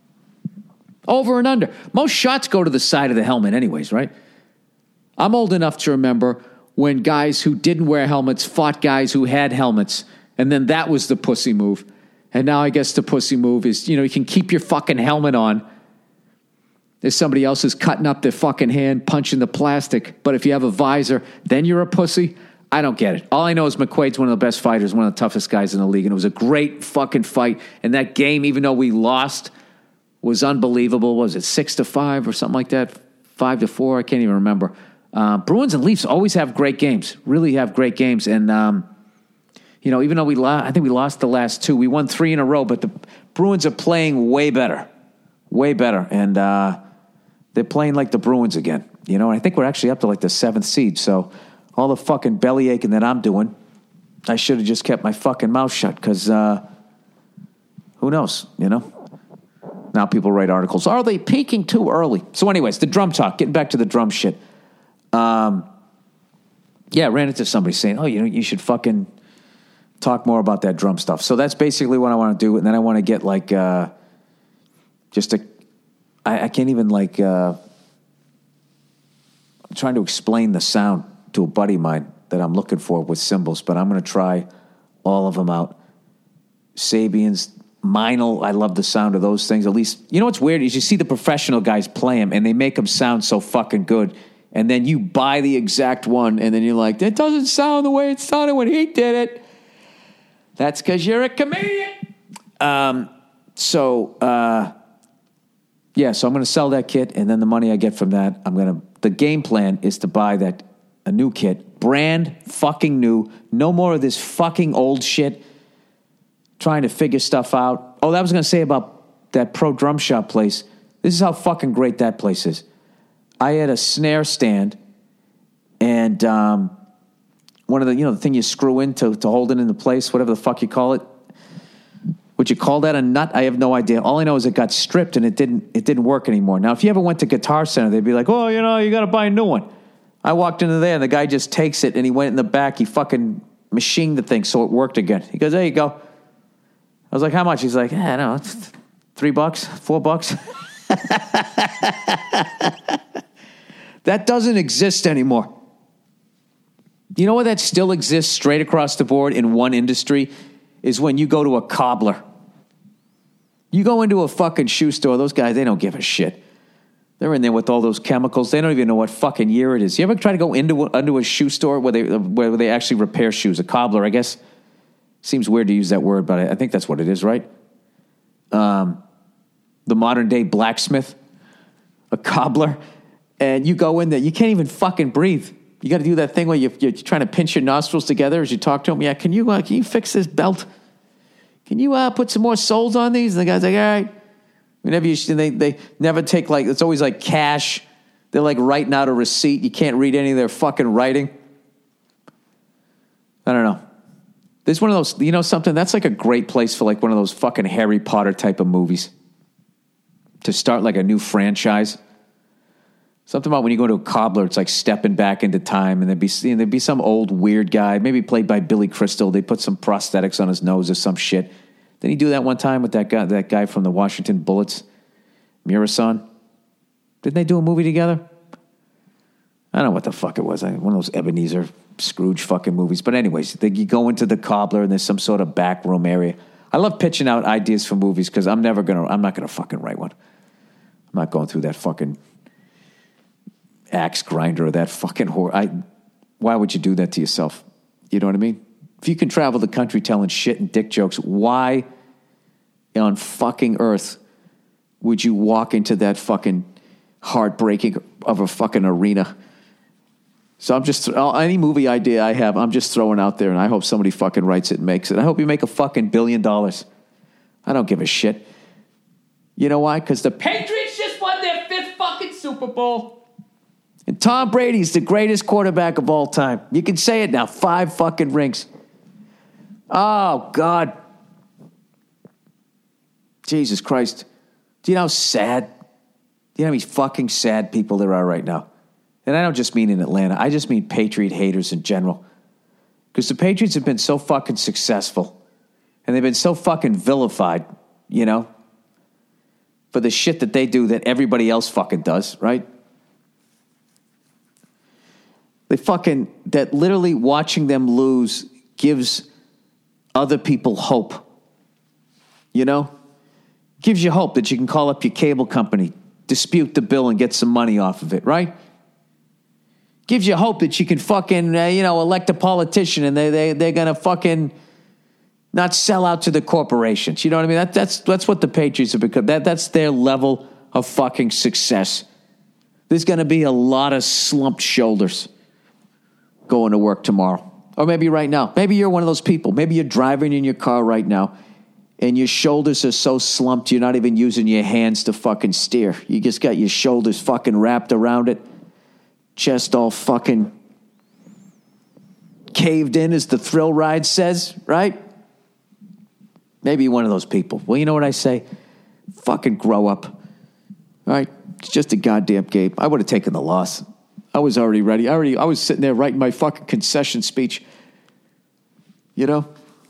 Over and under. Most shots go to the side of the helmet anyways, right? I'm old enough to remember when guys who didn't wear helmets fought guys who had helmets, and then that was the pussy move. And now I guess the pussy move is, you know, you can keep your fucking helmet on if somebody else is cutting up their fucking hand, punching the plastic. But if you have a visor, then you're a pussy. I don't get it. All I know is McQuaid's one of the best fighters, one of the toughest guys in the league, and it was a great fucking fight. And that game, even though we lost, was unbelievable. What was it, six to five or something like that? Five to four? I can't even remember. Uh, Bruins and Leafs always have great games, really have great games. And, um, you know, even though we lost, I think we lost the last two. We won three in a row, but the Bruins are playing way better, way better. And uh, they're playing like the Bruins again, you know. And I think we're actually up to like the seventh seed, so all the fucking belly aching that I'm doing, I should have just kept my fucking mouth shut because uh, who knows, you know? Now people write articles. Are they peaking too early? So anyways, the drum talk, getting back to the drum shit. Um, yeah, ran into somebody saying, oh, you know, you should fucking talk more about that drum stuff. So that's basically what I want to do. And then I want to get like uh, just a, I, I can't even like, uh, I'm trying to explain the sound to a buddy of mine that I'm looking for with cymbals, but I'm going to try all of them out. Sabians, Meinl, I love the sound of those things. At least, you know what's weird is you see the professional guys play them, and they make them sound so fucking good, and then you buy the exact one, and then you're like, that doesn't sound the way it sounded when he did it. That's because you're a comedian. Um, so, uh, yeah, so I'm going to sell that kit, and then the money I get from that, I'm going to, the game plan is to buy that a new kit, brand fucking new. No more of this fucking old shit. Trying to figure stuff out. Oh, that was going to say about that Pro Drum Shop place. This is how fucking great that place is. I had a snare stand, and um, one of the, you know, the thing you screw in to, to hold it into place, whatever the fuck you call it. Would you call that a nut? I have no idea. All I know is it got stripped and it didn't it didn't work anymore. Now, if you ever went to Guitar Center, they'd be like, oh, you know, you got to buy a new one. I walked into there, and the guy just takes it, and he went in the back. He fucking machined the thing so it worked again. He goes, there you go. I was like, how much? He's like, yeah, no, it's three bucks, four bucks. That doesn't exist anymore. You know what that still exists straight across the board in one industry? is when you go to a cobbler. You go into a fucking shoe store, those guys, they don't give a shit. They're in there with all those chemicals. They don't even know what fucking year it is. You ever try to go into a, into a shoe store where they where they actually repair shoes? A cobbler, I guess. Seems weird to use that word, but I, I think that's what it is, right? Um, the modern day blacksmith, a cobbler, and you go in there, you can't even fucking breathe. You got to do that thing where you, you're trying to pinch your nostrils together as you talk to them. Yeah, can you uh, can you fix this belt? Can you uh, put some more soles on these? And the guy's like, all right. Whenever you, they they never take like, it's always like cash. They're like writing out a receipt. You can't read any of their fucking writing. I don't know. There's one of those, you know something? That's like a great place for like one of those fucking Harry Potter type of movies. To start like a new franchise. Something about when you go to a cobbler, it's like stepping back into time, and there'd be you know, there'd be some old weird guy, maybe played by Billy Crystal. They put some prosthetics on his nose or some shit. Didn't he do that one time with that guy, that guy from the Washington Bullets, Murasan? Didn't they do a movie together? I don't know what the fuck it was. One of those Ebenezer Scrooge fucking movies. But anyways, they, you go into the cobbler, and there's some sort of back room area. I love pitching out ideas for movies because I'm never gonna, I'm not gonna fucking write one. I'm not going through that fucking axe grinder or that fucking whore. I, why would you do that to yourself? You know what I mean? If you can travel the country telling shit and dick jokes, why on fucking earth would you walk into that fucking heartbreaking of a fucking arena? So I'm just, any movie idea I have, I'm just throwing out there, and I hope somebody fucking writes it and makes it. I hope you make a fucking billion dollars. I don't give a shit. You know why? Because the Patriots just won their fifth fucking Super Bowl. And Tom Brady's the greatest quarterback of all time. You can say it now. Five fucking rings. Oh, God. Jesus Christ. Do you know how sad? Do you know how many fucking sad people there are right now? And I don't just mean in Atlanta. I just mean Patriot haters in general. Because the Patriots have been so fucking successful. And they've been so fucking vilified, you know, for the shit that they do that everybody else fucking does, right? They fucking, that literally watching them lose gives other people hope. You know? Gives you hope that you can call up your cable company, dispute the bill, and get some money off of it, right? Gives you hope that you can fucking, uh, you know, elect a politician and they, they, they're going to fucking not sell out to the corporations. You know what I mean? That, that's, that's what the Patriots have become. That, that's their level of fucking success. There's going to be a lot of slumped shoulders going to work tomorrow. Or maybe right now. Maybe you're one of those people. Maybe you're driving in your car right now and your shoulders are so slumped you're not even using your hands to fucking steer. You just got your shoulders fucking wrapped around it. Chest all fucking caved in, as the thrill ride says, right? Maybe you're one of those people. Well, you know what I say? Fucking grow up. All right? It's just a goddamn game. I would have taken the loss. I was already ready. I already. I was sitting there writing my fucking concession speech. You know?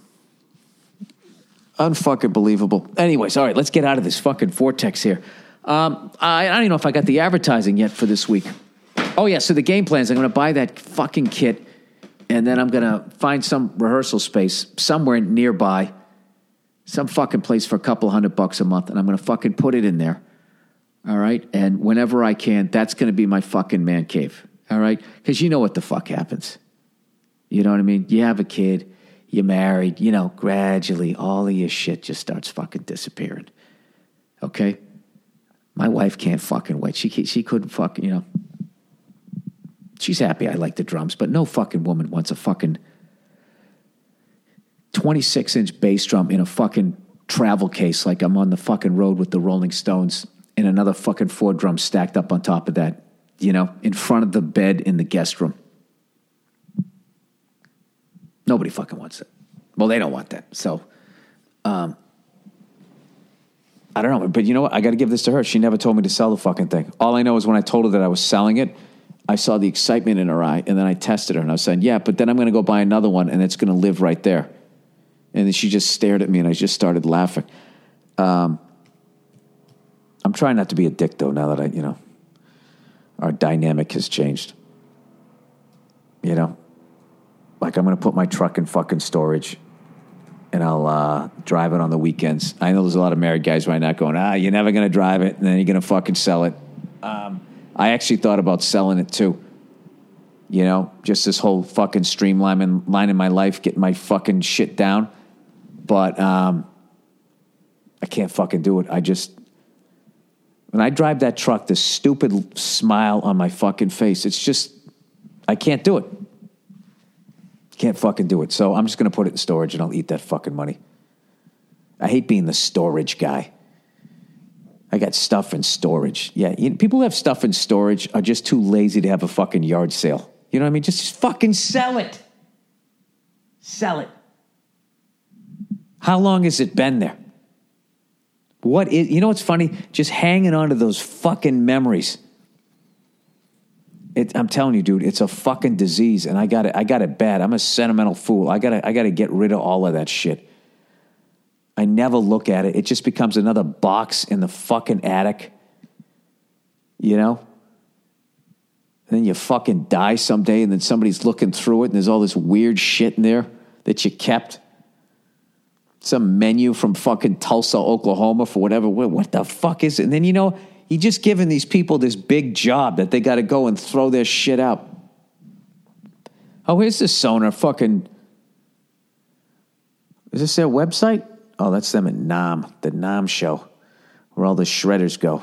Unfucking believable. Anyways, all right, let's get out of this fucking vortex here. Um, I, I don't even know if I got the advertising yet for this week. Oh, yeah, so the game plan is I'm going to buy that fucking kit, and then I'm going to find some rehearsal space somewhere nearby, some fucking place for a couple hundred bucks a month, and I'm going to fucking put it in there. All right? And whenever I can, that's going to be my fucking man cave. All right? Because you know what the fuck happens. You know what I mean? You have a kid, you're married, you know, gradually all of your shit just starts fucking disappearing. Okay? My wife can't fucking wait. She she couldn't fucking, you know. She's happy I like the drums, but no fucking woman wants a fucking twenty-six inch bass drum in a fucking travel case like I'm on the fucking road with the Rolling Stones, and another fucking four drums stacked up on top of that, you know, in front of the bed in the guest room. Nobody fucking wants it. Well, they don't want that. So, um, I don't know. But you know what? I got to give this to her. She never told me to sell the fucking thing. All I know is when I told her that I was selling it, I saw the excitement in her eye, and then I tested her, and I was saying, yeah, but then I'm going to go buy another one, and it's going to live right there. And then she just stared at me, and I just started laughing. Um, I'm trying not to be a dick, though, now that I, you know, our dynamic has changed. You know? Like, I'm going to put my truck in fucking storage, and I'll uh, drive it on the weekends. I know there's a lot of married guys right now going, ah, you're never going to drive it, and then you're going to fucking sell it. Um, I actually thought about selling it too. You know, just this whole fucking streamlining line in my life, getting my fucking shit down. But um, I can't fucking do it. I just, when I drive that truck, this stupid smile on my fucking face, it's just, I can't do it. Can't fucking do it. So I'm just going to put it in storage and I'll eat that fucking money. I hate being the storage guy. I got stuff in storage. Yeah, you know, people who have stuff in storage are just too lazy to have a fucking yard sale. You know what I mean? Just, just fucking sell it. Sell it. How long has it been there? What is, you know what's funny? Just hanging on to those fucking memories. It, I'm telling you, dude, it's a fucking disease, and I got it. I got it bad. I'm a sentimental fool. I gotta, I gotta get rid of all of that shit. I never look at it. It just becomes another box in the fucking attic. You know? And then you fucking die someday, and then somebody's looking through it, and there's all this weird shit in there that you kept. Some menu from fucking Tulsa, Oklahoma for whatever. What the fuck is it? And then, you know, you just giving these people this big job that they got to go and throw their shit out. Oh, here's this Sona fucking... Is this their website? Oh, that's them at Nam, the Nam show, where all the shredders go.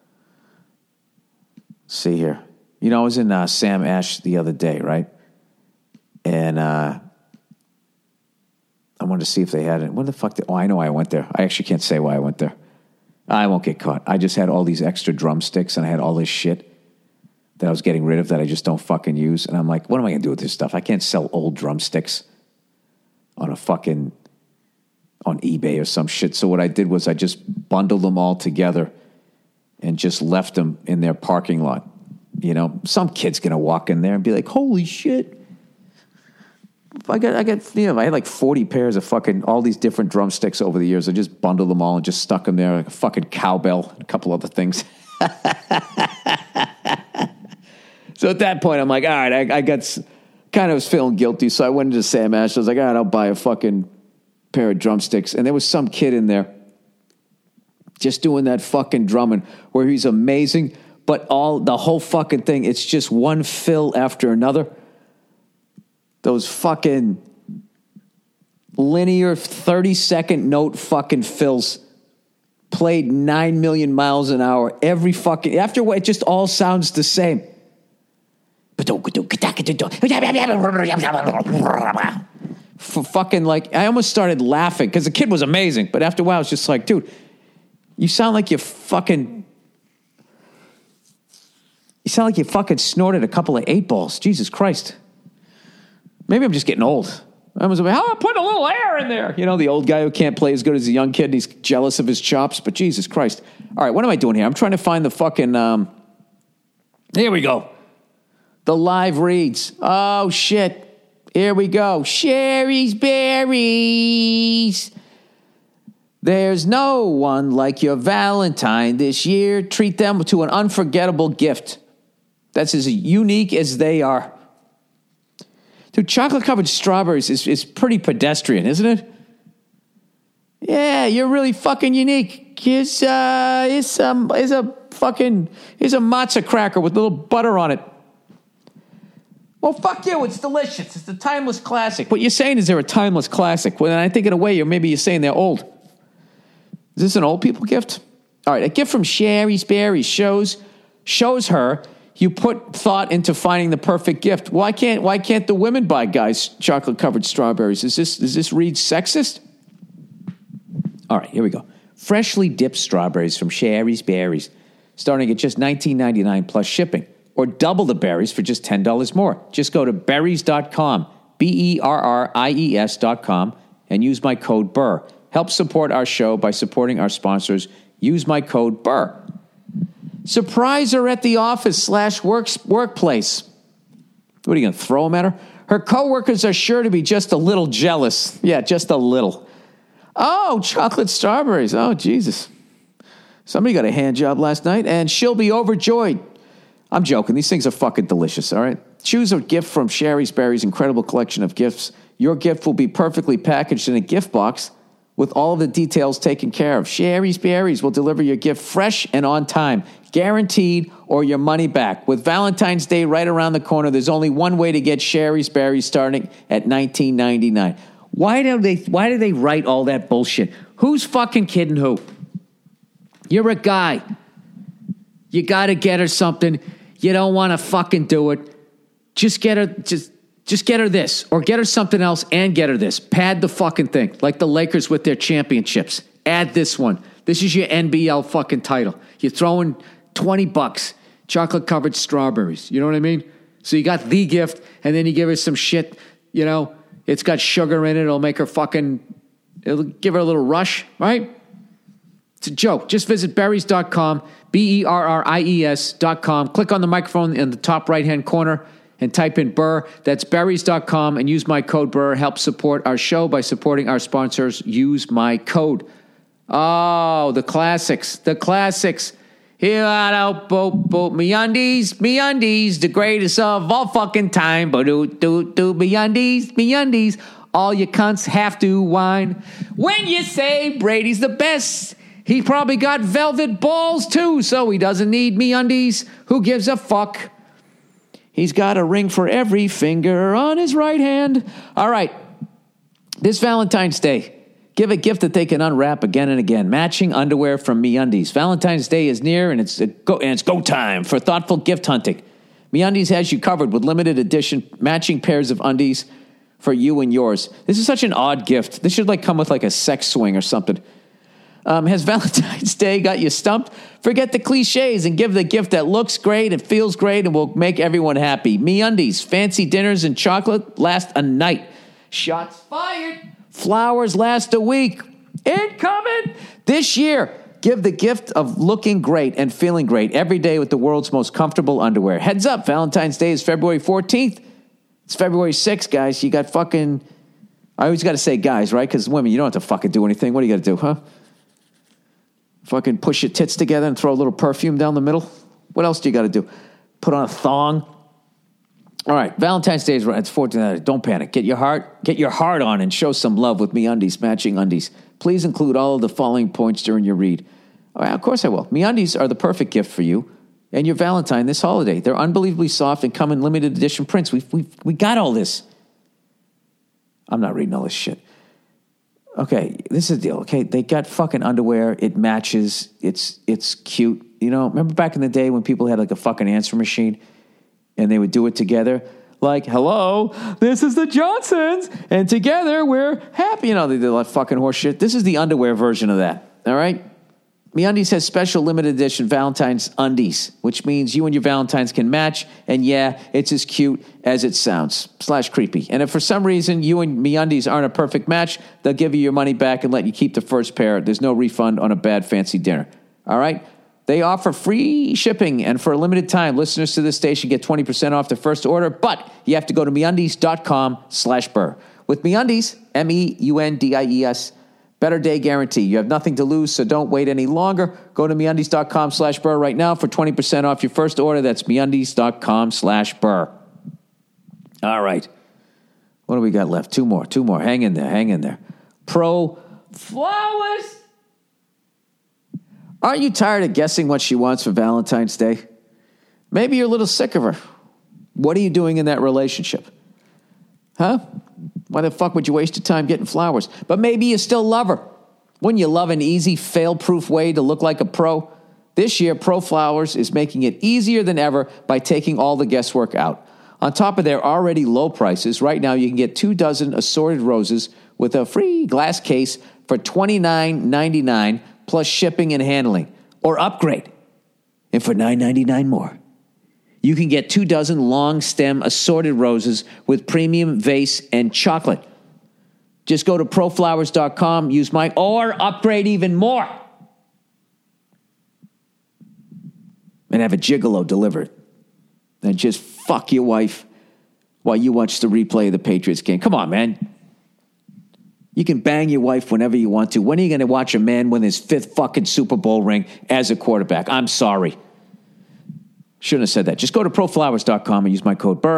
Let's see here. You know, I was in uh, Sam Ash the other day, right? And uh, I wanted to see if they had it. What the fuck? Did, oh, I know why I went there. I actually can't say why I went there. I won't get caught. I just had all these extra drumsticks, and I had all this shit that I was getting rid of that I just don't fucking use. And I'm like, what am I going to do with this stuff? I can't sell old drumsticks on a fucking... on eBay or some shit. So what I did was I just bundled them all together and just left them in their parking lot. You know, some kid's going to walk in there and be like, holy shit. I got, I got, you know, I had like forty pairs of fucking, all these different drumsticks over the years. I just bundled them all and just stuck them there, like a fucking cowbell and a couple other things. So at that point, I'm like, all right, I, I got, kind of was feeling guilty. So I went into Sam Ash. I was like, all right, I'll buy a fucking pair of drumsticks. And there was some kid in there just doing that fucking drumming where he's amazing, but all, the whole fucking thing, it's just one fill after another. Those fucking linear thirty-second note fucking fills played nine million miles an hour. Every fucking... After a while, it just all sounds the same. For fucking like... I almost started laughing because the kid was amazing. But after a while, it's just like, dude, you sound like you fucking... You sound like you fucking snorted a couple of eight balls. Jesus Christ. Maybe I'm just getting old. I was like, how I put a little air in there? You know, the old guy who can't play as good as the young kid and he's jealous of his chops. But Jesus Christ. All right, what am I doing here? I'm trying to find the fucking... Um, here we go. The live reads. Oh, shit. Here we go. Sherry's Berries. There's no one like your Valentine this year. Treat them to an unforgettable gift that's as unique as they are. Dude, chocolate-covered strawberries is, is pretty pedestrian, isn't it? Yeah, you're really fucking unique. Here's, uh, here's, some, here's a fucking, here's a matzo cracker with a little butter on it. Well, fuck you. It's delicious. It's a timeless classic. What you're saying is they're a timeless classic. Well, I think in a way, or maybe you're saying they're old. Is this an old people gift? All right, a gift from Sherry's Berries shows shows her you put thought into finding the perfect gift. Why can't why can't the women buy guys chocolate covered strawberries? Is this is this read sexist? All right, here we go. Freshly dipped strawberries from Sherry's Berries, starting at just nineteen ninety-nine plus shipping, or double the berries for just ten dollars more. Just go to berries dot com, B E R R I E S dot com, and use my code BURR. Help support our show by supporting our sponsors. Use my code BURR. Surprise her at the office slash works, workplace. What are you going to throw them at her? Her coworkers are sure to be just a little jealous. Yeah, just a little. Oh, chocolate strawberries. Oh, Jesus. Somebody got a hand job last night, and she'll be overjoyed. I'm joking. These things are fucking delicious, all right? Choose a gift from Sherry's Berries' incredible collection of gifts Your gift will be perfectly packaged in a gift box with all of the details taken care of. Sherry's Berries will deliver your gift fresh and on time, guaranteed, or your money back. With Valentine's Day right around the corner, there's only one way to get Sherry's Berries starting at nineteen ninety-nine. Why do they why do they write all that bullshit? Who's fucking kidding who? You're a guy. You got to get her something. You don't want to fucking do it. Just get her just just get her this or get her something else and get her this. Pad the fucking thing like the Lakers with their championships. Add this one. This is your N B L fucking title. You're throwing twenty bucks, chocolate covered strawberries. You know what I mean? So you got the gift and then you give her some shit, you know, it's got sugar in it. It'll make her fucking, it'll give her a little rush, right? It's a joke. Just visit berries dot com, B E R R I E S dot com. Click on the microphone in the top right-hand corner and type in Burr. That's berries dot com and use my code Burr. Help support our show by supporting our sponsors. Use my code. Oh, the classics. The classics. Here out, boop, boop, MeUndies, MeUndies, the greatest of all fucking time. Ba-doo, doo, doo, MeUndies, MeUndies. All you cunts have to whine. When you say Brady's the best, he probably got velvet balls too, so he doesn't need MeUndies. Who gives a fuck? He's got a ring for every finger on his right hand. All right. This Valentine's Day, give a gift that they can unwrap again and again. Matching underwear from MeUndies. Valentine's Day is near, and it's a go, and it's go time for thoughtful gift hunting. MeUndies has you covered with limited edition matching pairs of undies for you and yours. This is such an odd gift. This should like come with like a sex swing or something. Um, has Valentine's Day got you stumped? Forget the cliches and give the gift that looks great and feels great and will make everyone happy. MeUndies, fancy dinners and chocolate last a night. Shots fired. Flowers last a week. Incoming. This year, give the gift of looking great and feeling great every day with the world's most comfortable underwear. Heads up, Valentine's Day is February fourteenth. It's February sixth, guys. You got fucking... I always got to say guys, right? Because women, you don't have to fucking do anything. What do you got to do, huh? Fucking push your tits together and throw a little perfume down the middle? What else do you got to do? Put on a thong? All right, Valentine's Day is right. It's fourteen. Don't panic. Get your heart, get your heart on and show some love with MeUndies, matching undies. Please include all of the following points during your read. All right, of course I will. MeUndies are the perfect gift for you and your Valentine this holiday. They're unbelievably soft and come in limited edition prints. We we we got all this. I'm not reading all this shit. Okay, this is the deal. Okay, they got fucking underwear. It matches. It's it's cute. You know, remember back in the day when people had like a fucking answer machine? And they would do it together. Like, hello, this is the Johnsons. And together we're happy. You know, they did like fucking horse shit. This is the underwear version of that. All right? MeUndies has special limited edition Valentine's undies, which means you and your Valentines can match. And yeah, it's as cute as it sounds. Slash creepy. And if for some reason you and MeUndies aren't a perfect match, they'll give you your money back and let you keep the first pair. There's no refund on a bad fancy dinner. All right? They offer free shipping, and for a limited time, listeners to this station get twenty percent off their first order, but you have to go to MeUndies.com slash Burr. With MeUndies, M E U N D I E S, better day guarantee. You have nothing to lose, so don't wait any longer. Go to MeUndies.com slash Burr right now for twenty percent off your first order. That's MeUndies.com slash Burr. All right. What do we got left? Two more, two more. Hang in there, hang in there. Pro Flowers. Aren't you tired of guessing what she wants for Valentine's Day? Maybe you're a little sick of her. What are you doing in that relationship? Huh? Why the fuck would you waste your time getting flowers? But maybe you still love her. Wouldn't you love an easy, fail-proof way to look like a pro? This year, Pro Flowers is making it easier than ever by taking all the guesswork out. On top of their already low prices, right now you can get two dozen assorted roses with a free glass case for twenty-nine ninety-nine plus shipping and handling, or upgrade. And for nine ninety-nine more, you can get two dozen long stem assorted roses with premium vase and chocolate. Just go to pro flowers dot com, use my, or upgrade even more. And have a gigolo delivered. And just fuck your wife while you watch the replay of the Patriots game. Come on, man. You can bang your wife whenever you want to. When are you going to watch a man win his fifth fucking Super Bowl ring as a quarterback? I'm sorry. Shouldn't have said that. Just go to pro flowers dot com and use my code Burr.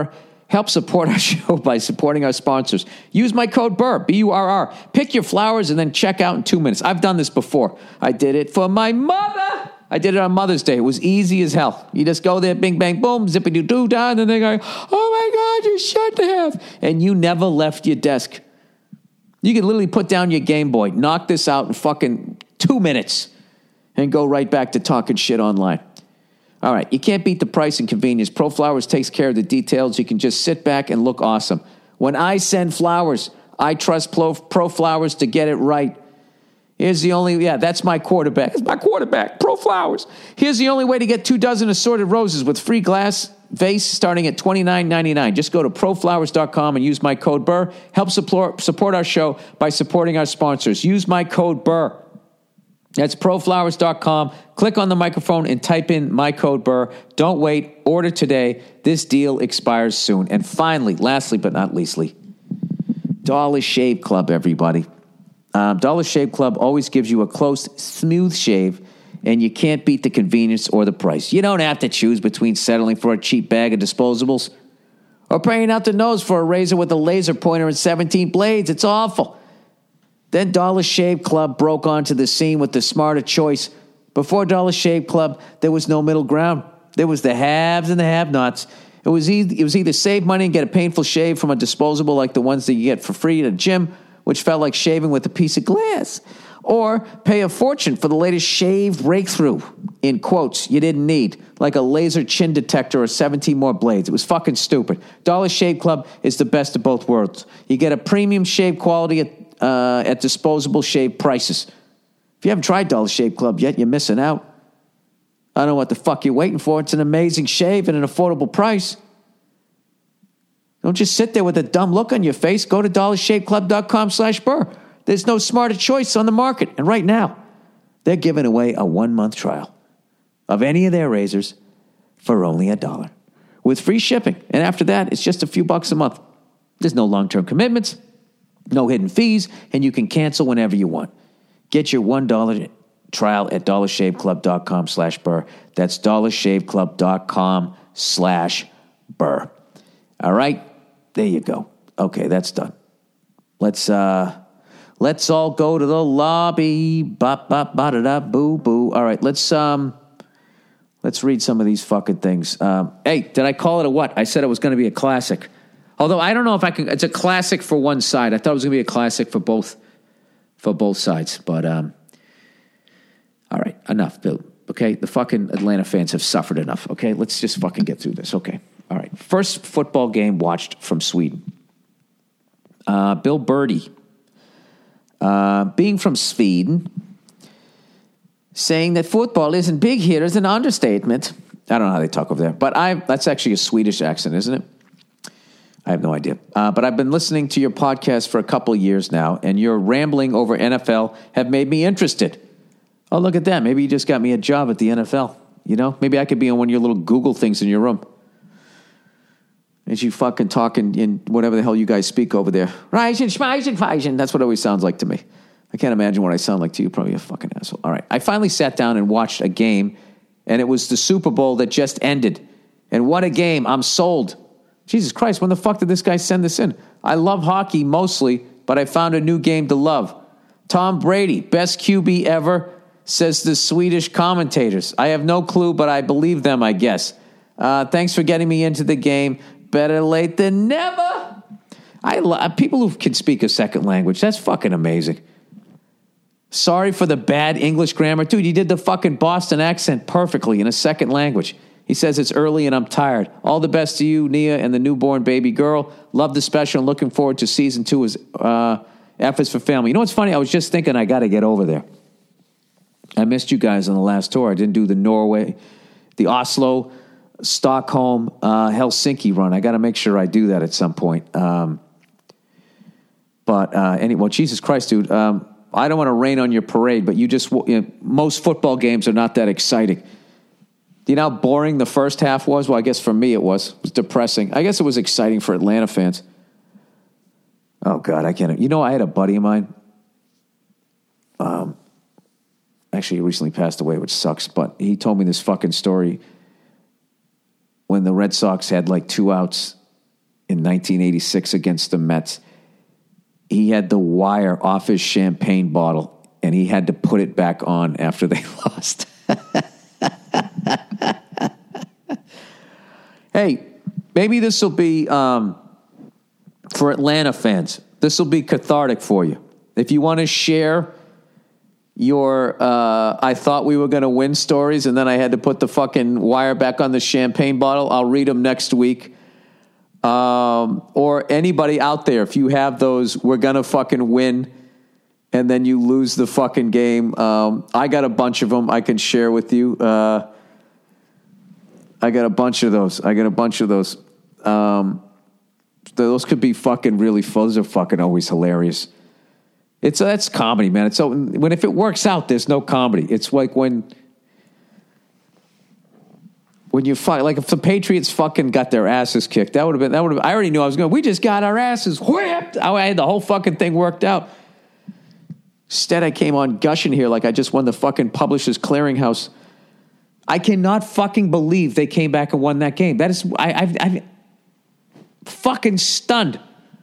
Help support our show by supporting our sponsors. Use my code BURR, B U R R. Pick your flowers and then check out in two minutes. I've done this before. I did it for my mother. I did it on Mother's Day. It was easy as hell. You just go there, bing, bang, boom, zippity-doo, down, and they're going, oh, my God, you should have. And you never left your desk. You could literally put down your Game Boy, knock this out in fucking two minutes, and go right back to talking shit online. All right, you can't beat the price and convenience. Pro Flowers takes care of the details. You can just sit back and look awesome. When I send flowers, I trust Pro, Pro Flowers to get it right. Here's the only, yeah, that's my quarterback. That's my quarterback, Pro Flowers. Here's the only way to get two dozen assorted roses with free glass vase starting at twenty-nine ninety-nine. Just go to pro flowers dot com and use my code BURR. Help support, support our show by supporting our sponsors. Use my code BURR. That's pro flowers dot com. Click on the microphone and type in my code BURR. Don't wait. Order today. This deal expires soon. And finally, lastly but not leastly, Dollar Shave Club, everybody. Um, Dollar Shave Club always gives you a close, smooth shave, and you can't beat the convenience or the price. You don't have to choose between settling for a cheap bag of disposables or paying out the nose for a razor with a laser pointer and seventeen blades. It's awful. Then Dollar Shave Club broke onto the scene with the smarter choice. Before Dollar Shave Club, there was no middle ground. There was the haves and the have-nots. It was, e- it was either save money and get a painful shave from a disposable like the ones that you get for free at a gym, which felt like shaving with a piece of glass, or pay a fortune for the latest shave breakthrough, in quotes, you didn't need, like a laser chin detector or seventeen more blades. It was fucking stupid. Dollar Shave Club is the best of both worlds. You get a premium shave quality at, uh, at disposable shave prices. If you haven't tried Dollar Shave Club yet, you're missing out. I don't know what the fuck you're waiting for. It's an amazing shave at an affordable price. Don't just sit there with a dumb look on your face. Go to dollar shave club dot com slash burr. There's no smarter choice on the market. And right now, they're giving away a one-month trial of any of their razors for only a dollar with free shipping. And after that, it's just a few bucks a month. There's no long-term commitments, no hidden fees, and you can cancel whenever you want. Get your one dollar trial at dollar shave club dot com slash burr. That's dollar shave club dot com slash burr. All right, there you go. Okay, that's done. Let's uh, let's all go to the lobby. Bop bop ba da da boo boo. All right, let's um, let's read some of these fucking things. Um, hey, did I call it a what? I said it was going to be a classic. Although I don't know if I can. It's a classic for one side. I thought it was going to be a classic for both for both sides. But um, all right, enough, Bill. Okay, the fucking Atlanta fans have suffered enough. Okay, let's just fucking get through this. Okay. All right, first football game watched from Sweden. Uh, Bill Birdie, uh, being from Sweden, saying that football isn't big here is an understatement. I don't know how they talk over there, but I that's actually a Swedish accent, isn't it? I have no idea. Uh, but I've been listening to your podcast for a couple of years now, and your rambling over N F L have made me interested. Oh, look at that. Maybe you just got me a job at the N F L. You know, maybe I could be on one of your little Google things in your room. As you fucking talking in whatever the hell you guys speak over there. Rising, schmeising, feising. That's what it always sounds like to me. I can't imagine what I sound like to you. Probably a fucking asshole. All right. I finally sat down and watched a game, and it was the Super Bowl that just ended. And what a game. I'm sold. Jesus Christ, when the fuck did this guy send this in? I love hockey mostly, but I found a new game to love. Tom Brady, best Q B ever, says the Swedish commentators. I have no clue, but I believe them, I guess. Uh, thanks for getting me into the game. Better late than never. I love people who can speak a second language. That's fucking amazing. Sorry for the bad English grammar. Dude, you did the fucking Boston accent perfectly in a second language. He says it's early and I'm tired. All the best to you, Nia, and the newborn baby girl. Love the special and looking forward to season two as uh, efforts for family. You know what's funny? I was just thinking I got to get over there. I missed you guys on the last tour. I didn't do the Norway, the Oslo, Stockholm, uh, Helsinki run. I got to make sure I do that at some point. Um, but uh, anyway, well, Jesus Christ, dude, um, I don't want to rain on your parade, but you just, you know, most football games are not that exciting. Do you know how boring the first half was? Well, I guess for me it was. It was depressing. I guess it was exciting for Atlanta fans. Oh, God, I can't. You know, I had a buddy of mine. Um, actually, he recently passed away, which sucks, but he told me this fucking story when the Red Sox had like two outs in nineteen eighty-six against the Mets. He had the wire off his champagne bottle, and he had to put it back on after they lost. Hey, maybe this will be, um, for Atlanta fans, this will be cathartic for you. If you want to share your uh, I thought we were going to win stories and then I had to put the fucking wire back on the champagne bottle, I'll read them next week. Um, or anybody out there, if you have those, we're going to fucking win, and then you lose the fucking game. Um, I got a bunch of them I can share with you. Uh, I got a bunch of those. I got a bunch of those. Um, those could be fucking really, those are fucking always hilarious. It's, that's comedy, man. It's so, when, if it works out, there's no comedy. It's like when, when you fight, like if the Patriots fucking got their asses kicked, that would have been, that would have, I already knew I was going, we just got our asses whipped. I had the whole fucking thing worked out. Instead, I came on gushing here like I just won the fucking Publishers Clearinghouse. I cannot fucking believe they came back and won that game. That is, I, I've, I've fucking stunned.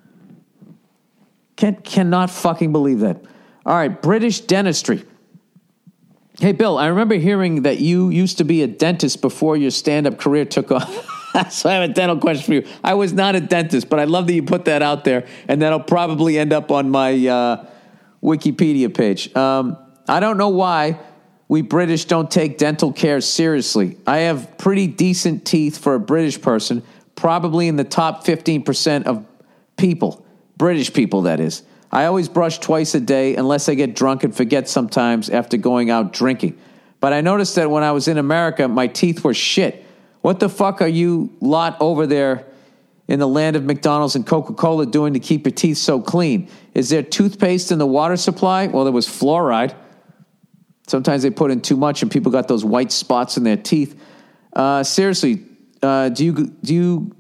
Can, cannot fucking believe that. All right, British dentistry. Hey, Bill, I remember hearing that you used to be a dentist before your stand-up career took off. So I have a dental question for you. I was not a dentist, but I love that you put that out there, and that'll probably end up on my uh, Wikipedia page. Um, I don't know why we British don't take dental care seriously. I have pretty decent teeth for a British person, probably in the top fifteen percent of people. British people, that is. I always brush twice a day unless I get drunk and forget sometimes after going out drinking. But I noticed that when I was in America, my teeth were shit. What the fuck are you lot over there in the land of McDonald's and Coca-Cola doing to keep your teeth so clean? Is there toothpaste in the water supply? Well, there was fluoride. Sometimes they put in too much and people got those white spots in their teeth. Uh, seriously, uh, do you do you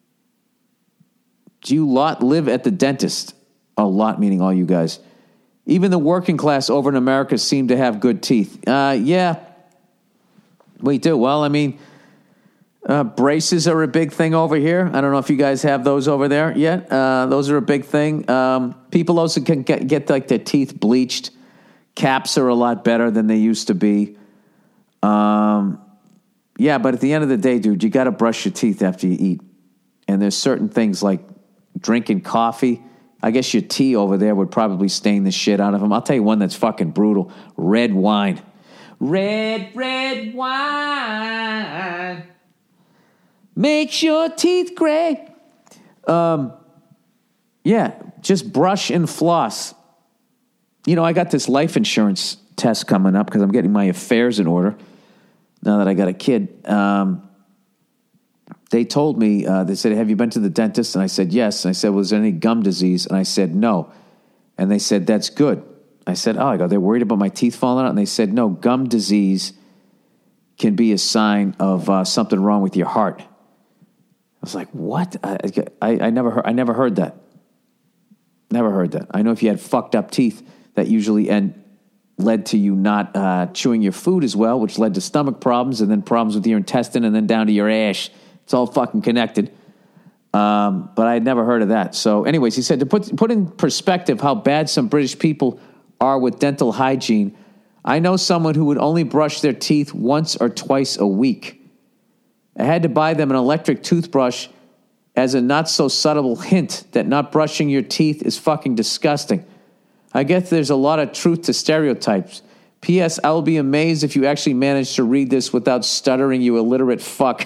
do you lot live at the dentist? A lot meaning all you guys. Even the working class over in America seem to have good teeth. Uh, yeah, we do. Well, I mean, uh, braces are a big thing over here. I don't know if you guys have those over there yet. Uh, those are a big thing. Um, people also can get, get like their teeth bleached. Caps are a lot better than they used to be. Um, yeah, but at the end of the day, dude, you got to brush your teeth after you eat. And there's certain things like drinking coffee. I guess your tea over there would probably stain the shit out of them. I'll tell you one that's fucking brutal. Red wine. Red, red wine makes your teeth gray. Um, yeah, just brush and floss. You know, I got this life insurance test coming up because I'm getting my affairs in order now that I got a kid. Um, they told me, uh, they said, have you been to the dentist? And I said, yes. And I said, was there any gum disease? And I said, no. And they said, that's good. I said, oh, I go, they're worried about my teeth falling out? And they said, no, gum disease can be a sign of uh, something wrong with your heart. I was like, what? I, I, I never heard, I never heard that. Never heard that. I know if you had fucked up teeth, that usually end, led to you not uh, chewing your food as well, which led to stomach problems and then problems with your intestine and then down to your ash. It's all fucking connected. Um, but I had never heard of that. So anyways, he said to put, put in perspective how bad some British people are with dental hygiene, I know someone who would only brush their teeth once or twice a week. I had to buy them an electric toothbrush as a not-so-subtle hint that not brushing your teeth is fucking disgusting. I guess there's a lot of truth to stereotypes. P S. I will be amazed if you actually manage to read this without stuttering, you illiterate fuck.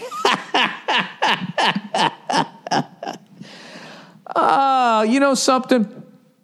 Ah, uh, you know something?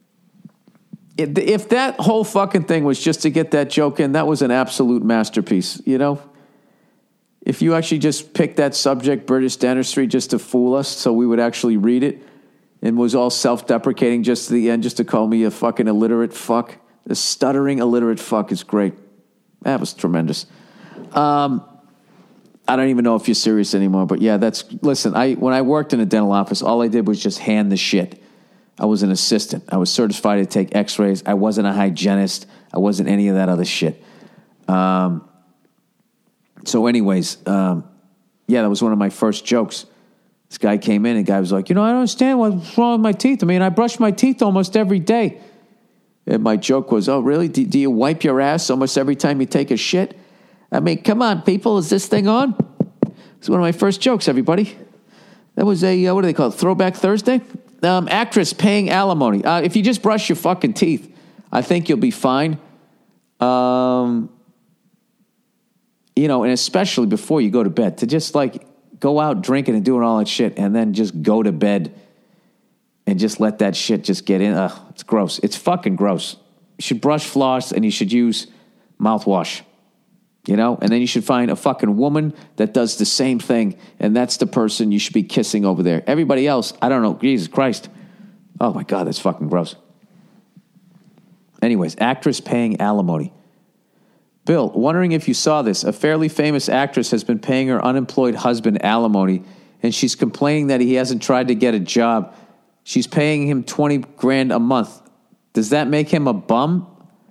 If that whole fucking thing was just to get that joke in, that was an absolute masterpiece, you know? If you actually just picked that subject, British dentistry, just to fool us so we would actually read it, and was all self-deprecating just to the end, just to call me a fucking illiterate fuck. The stuttering illiterate fuck is great. That was tremendous. Um, I don't even know if you're serious anymore, but yeah, that's, listen, I when I worked in a dental office, all I did was just hand the shit. I was an assistant. I was certified to take x-rays. I wasn't a hygienist. I wasn't any of that other shit. Um, so anyways, um, yeah, that was one of my first jokes. This guy came in and the guy was like, you know, I don't understand what's wrong with my teeth. I mean, I brush my teeth almost every day. And my joke was, oh, really? Do, do you wipe your ass almost every time you take a shit? I mean, come on, people. Is this thing on? It's one of my first jokes, everybody. That was a, uh, what do they call it, Throwback Thursday? Um, actress paying alimony. Uh, if you just brush your fucking teeth, I think you'll be fine. Um, you know, and especially before you go to bed, to just like go out drinking and doing all that shit and then just go to bed and just let that shit just get in. Ugh, it's gross. It's fucking gross. You should brush, floss, and you should use mouthwash. You know? And then you should find a fucking woman that does the same thing, and that's the person you should be kissing over there. Everybody else, I don't know. Jesus Christ. Oh, my God, that's fucking gross. Anyways, actress paying alimony. Bill, wondering if you saw this. A fairly famous actress has been paying her unemployed husband alimony, and she's complaining that he hasn't tried to get a job. She's paying him twenty grand a month. Does that make him a bum?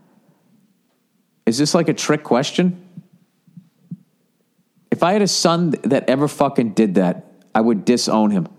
Is this like a trick question? If I had a son that ever fucking did that, I would disown him.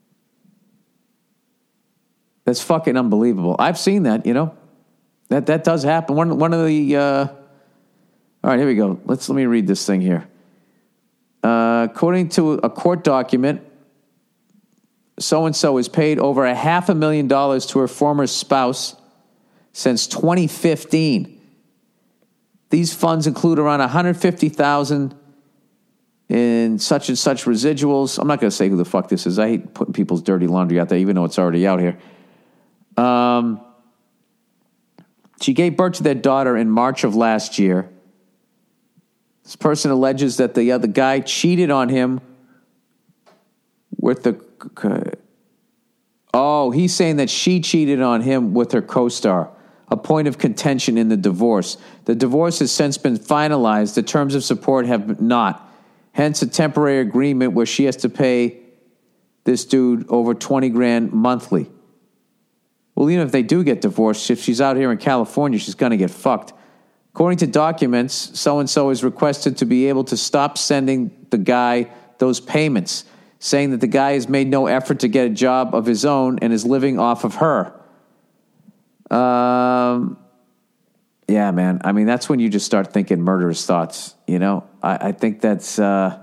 That's fucking unbelievable. I've seen that, you know. That that does happen. One one of the uh, all right, here we go. Let's let me read this thing here. Uh, according to a court document, so and so has paid over a half a million dollars to her former spouse since twenty fifteen. These funds include around one hundred fifty thousand dollars in such and such residuals. I'm not going to say who the fuck this is. I hate putting people's dirty laundry out there, even though it's already out here. Um, she gave birth to their daughter in March of last year. This person alleges that the other guy cheated on him with the... Oh, he's saying that she cheated on him with her co-star. A point of contention in the divorce. The divorce has since been finalized. The terms of support have not. Hence a temporary agreement where she has to pay this dude over twenty grand monthly. Well, even if they do get divorced, if she's out here in California, she's going to get fucked. According to documents, so-and-so is requested to be able to stop sending the guy those payments, saying that the guy has made no effort to get a job of his own and is living off of her. Um, yeah, man. I mean, that's when you just start thinking murderous thoughts, you know? I, I think that's, uh,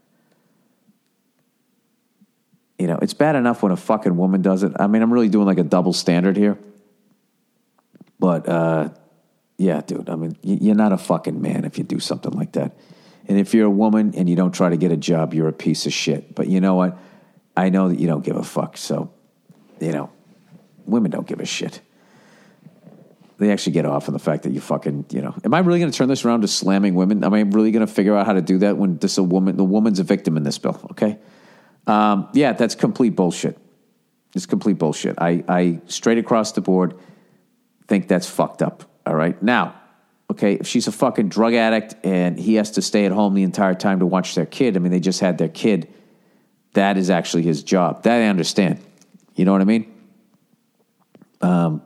you know, it's bad enough when a fucking woman does it. I mean, I'm really doing like a double standard here. But, uh, yeah, dude, I mean, you're not a fucking man if you do something like that. And if you're a woman and you don't try to get a job, you're a piece of shit. But you know what? I know that you don't give a fuck. So, you know, women don't give a shit. They actually get off on the fact that you fucking, you know. Am I really going to turn this around to slamming women? Am I really going to figure out how to do that when this a woman, the woman's a victim in this bill, okay? Um, yeah, that's complete bullshit. It's complete bullshit. I, I, straight across the board, think that's fucked up, all right? Now, okay, if she's a fucking drug addict and he has to stay at home the entire time to watch their kid, I mean, they just had their kid, that is actually his job. That I understand. You know what I mean? Um,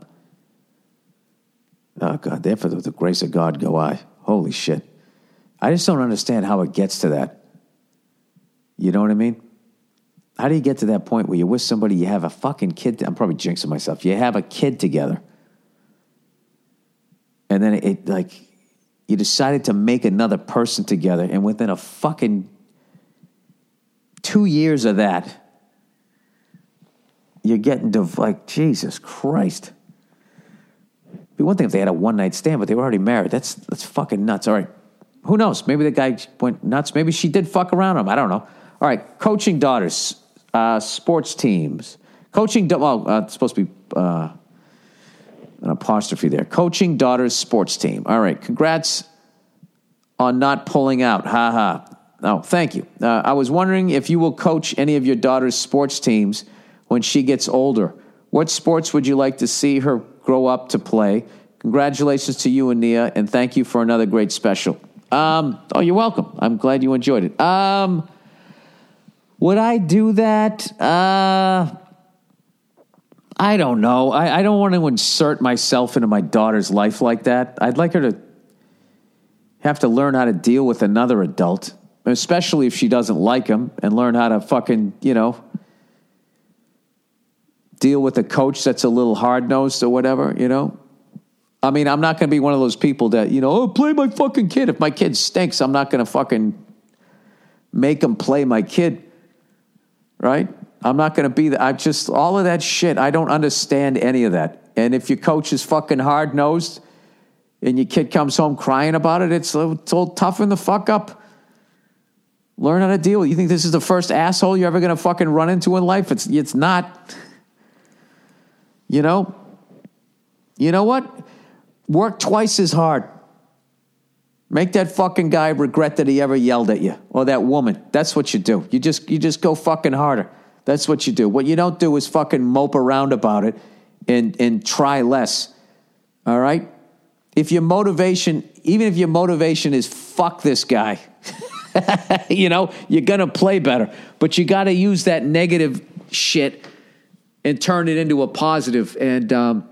oh, God, therefore, with the grace of God go I. Holy shit. I just don't understand how it gets to that. You know what I mean? How do you get to that point where you're with somebody, you have a fucking kid, I'm probably jinxing myself, you have a kid together, and then it, it like, you decided to make another person together, and within a fucking two years of that, you're getting to, like, Jesus Christ. It'd be one thing if they had a one-night stand, but they were already married. That's that's fucking nuts. All right. Who knows? Maybe the guy went nuts. Maybe she did fuck around him. I don't know. All right. Coaching daughters, uh, sports teams. Coaching, well, uh, it's supposed to be uh, an apostrophe there. Coaching daughters sports team. All right. Congrats on not pulling out. Ha ha. Oh, thank you. Uh, I was wondering if you will coach any of your daughter's sports teams when she gets older. What sports would you like to see her grow up to play? Congratulations to you and Nia, and thank you for another great special. Um, oh, you're welcome. I'm glad you enjoyed it. Um, would I do that? Uh, I don't know. I, I don't want to insert myself into my daughter's life like that. I'd like her to have to learn how to deal with another adult, especially if she doesn't like him, and learn how to fucking, you know, deal with a coach that's a little hard-nosed or whatever, you know? I mean, I'm not going to be one of those people that, you know, oh, play my fucking kid. If my kid stinks, I'm not going to fucking make him play my kid, right? I'm not going to be that. I just, all of that shit, I don't understand any of that. And if your coach is fucking hard-nosed and your kid comes home crying about it, it's, it's all toughen the fuck up. Learn how to deal with it. You think this is the first asshole you're ever going to fucking run into in life? It's, it's not. You know? You know what? Work twice as hard. Make that fucking guy regret that he ever yelled at you. Or that woman. That's what you do. You just you just go fucking harder. That's what you do. What you don't do is fucking mope around about it and, and try less. All right? If your motivation, even if your motivation is fuck this guy, you know, you're going to play better. But you got to use that negative shit and turn it into a positive. And um,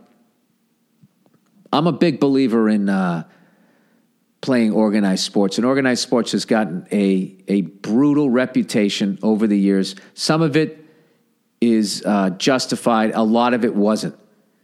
I'm a big believer in uh, playing organized sports. And organized sports has gotten a, a brutal reputation over the years. Some of it is uh, justified. A lot of it wasn't.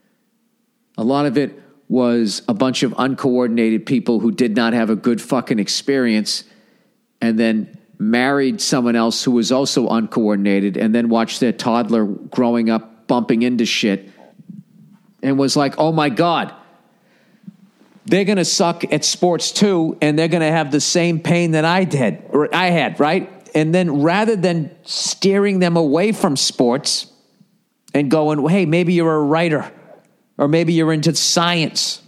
A lot of it was a bunch of uncoordinated people who did not have a good fucking experience and then married someone else who was also uncoordinated and then watched their toddler growing up bumping into shit and was like, oh my God, they're going to suck at sports too, and they're going to have the same pain that I did, or I had, right? And then rather than steering them away from sports and going, hey, maybe you're a writer, or maybe you're into science,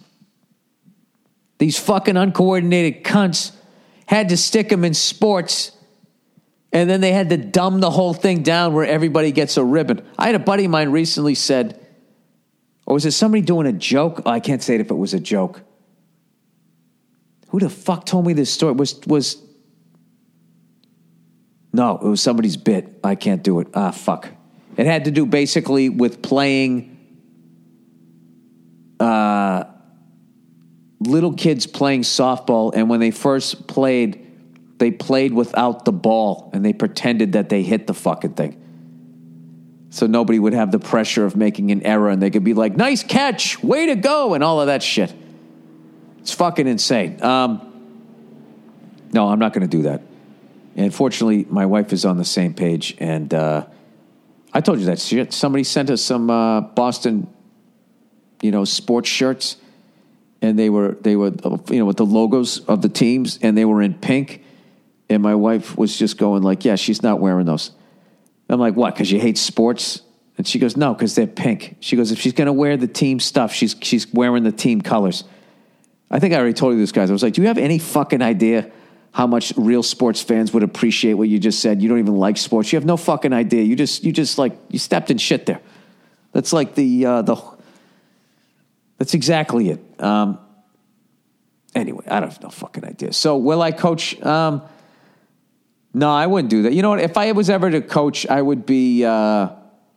these fucking uncoordinated cunts had to stick them in sports, and then they had to dumb the whole thing down where everybody gets a ribbon. I had a buddy of mine recently said, or was it somebody doing a joke? Oh, I can't say it if it was a joke. Who the fuck told me this story? Was was no, it was somebody's bit. I can't do it. Ah, fuck. It had to do basically with playing uh, little kids playing softball, and when they first played, they played without the ball, and they pretended that they hit the fucking thing. So nobody would have the pressure of making an error, and they could be like, nice catch, way to go, and all of that shit. It's fucking insane. Um, no, I'm not going to do that. And fortunately, my wife is on the same page, and uh, I told you that shit. Somebody sent us some uh, Boston, you know, sports shirts, and they were they were you know with the logos of the teams, and they were in pink. And my wife was just going like, "Yeah, she's not wearing those." I'm like, "What? Because you hate sports?" And she goes, "No, because they're pink." She goes, "If she's going to wear the team stuff, she's she's wearing the team colors." I think I already told you this, guys. I was like, "Do you have any fucking idea how much real sports fans would appreciate what you just said? You don't even like sports. You have no fucking idea. You just you just like you stepped in shit there." That's like the uh, the. That's exactly it. Um, anyway, I don't have no fucking idea. So will I coach? Um, no, I wouldn't do that. You know what? If I was ever to coach, I would be. Uh,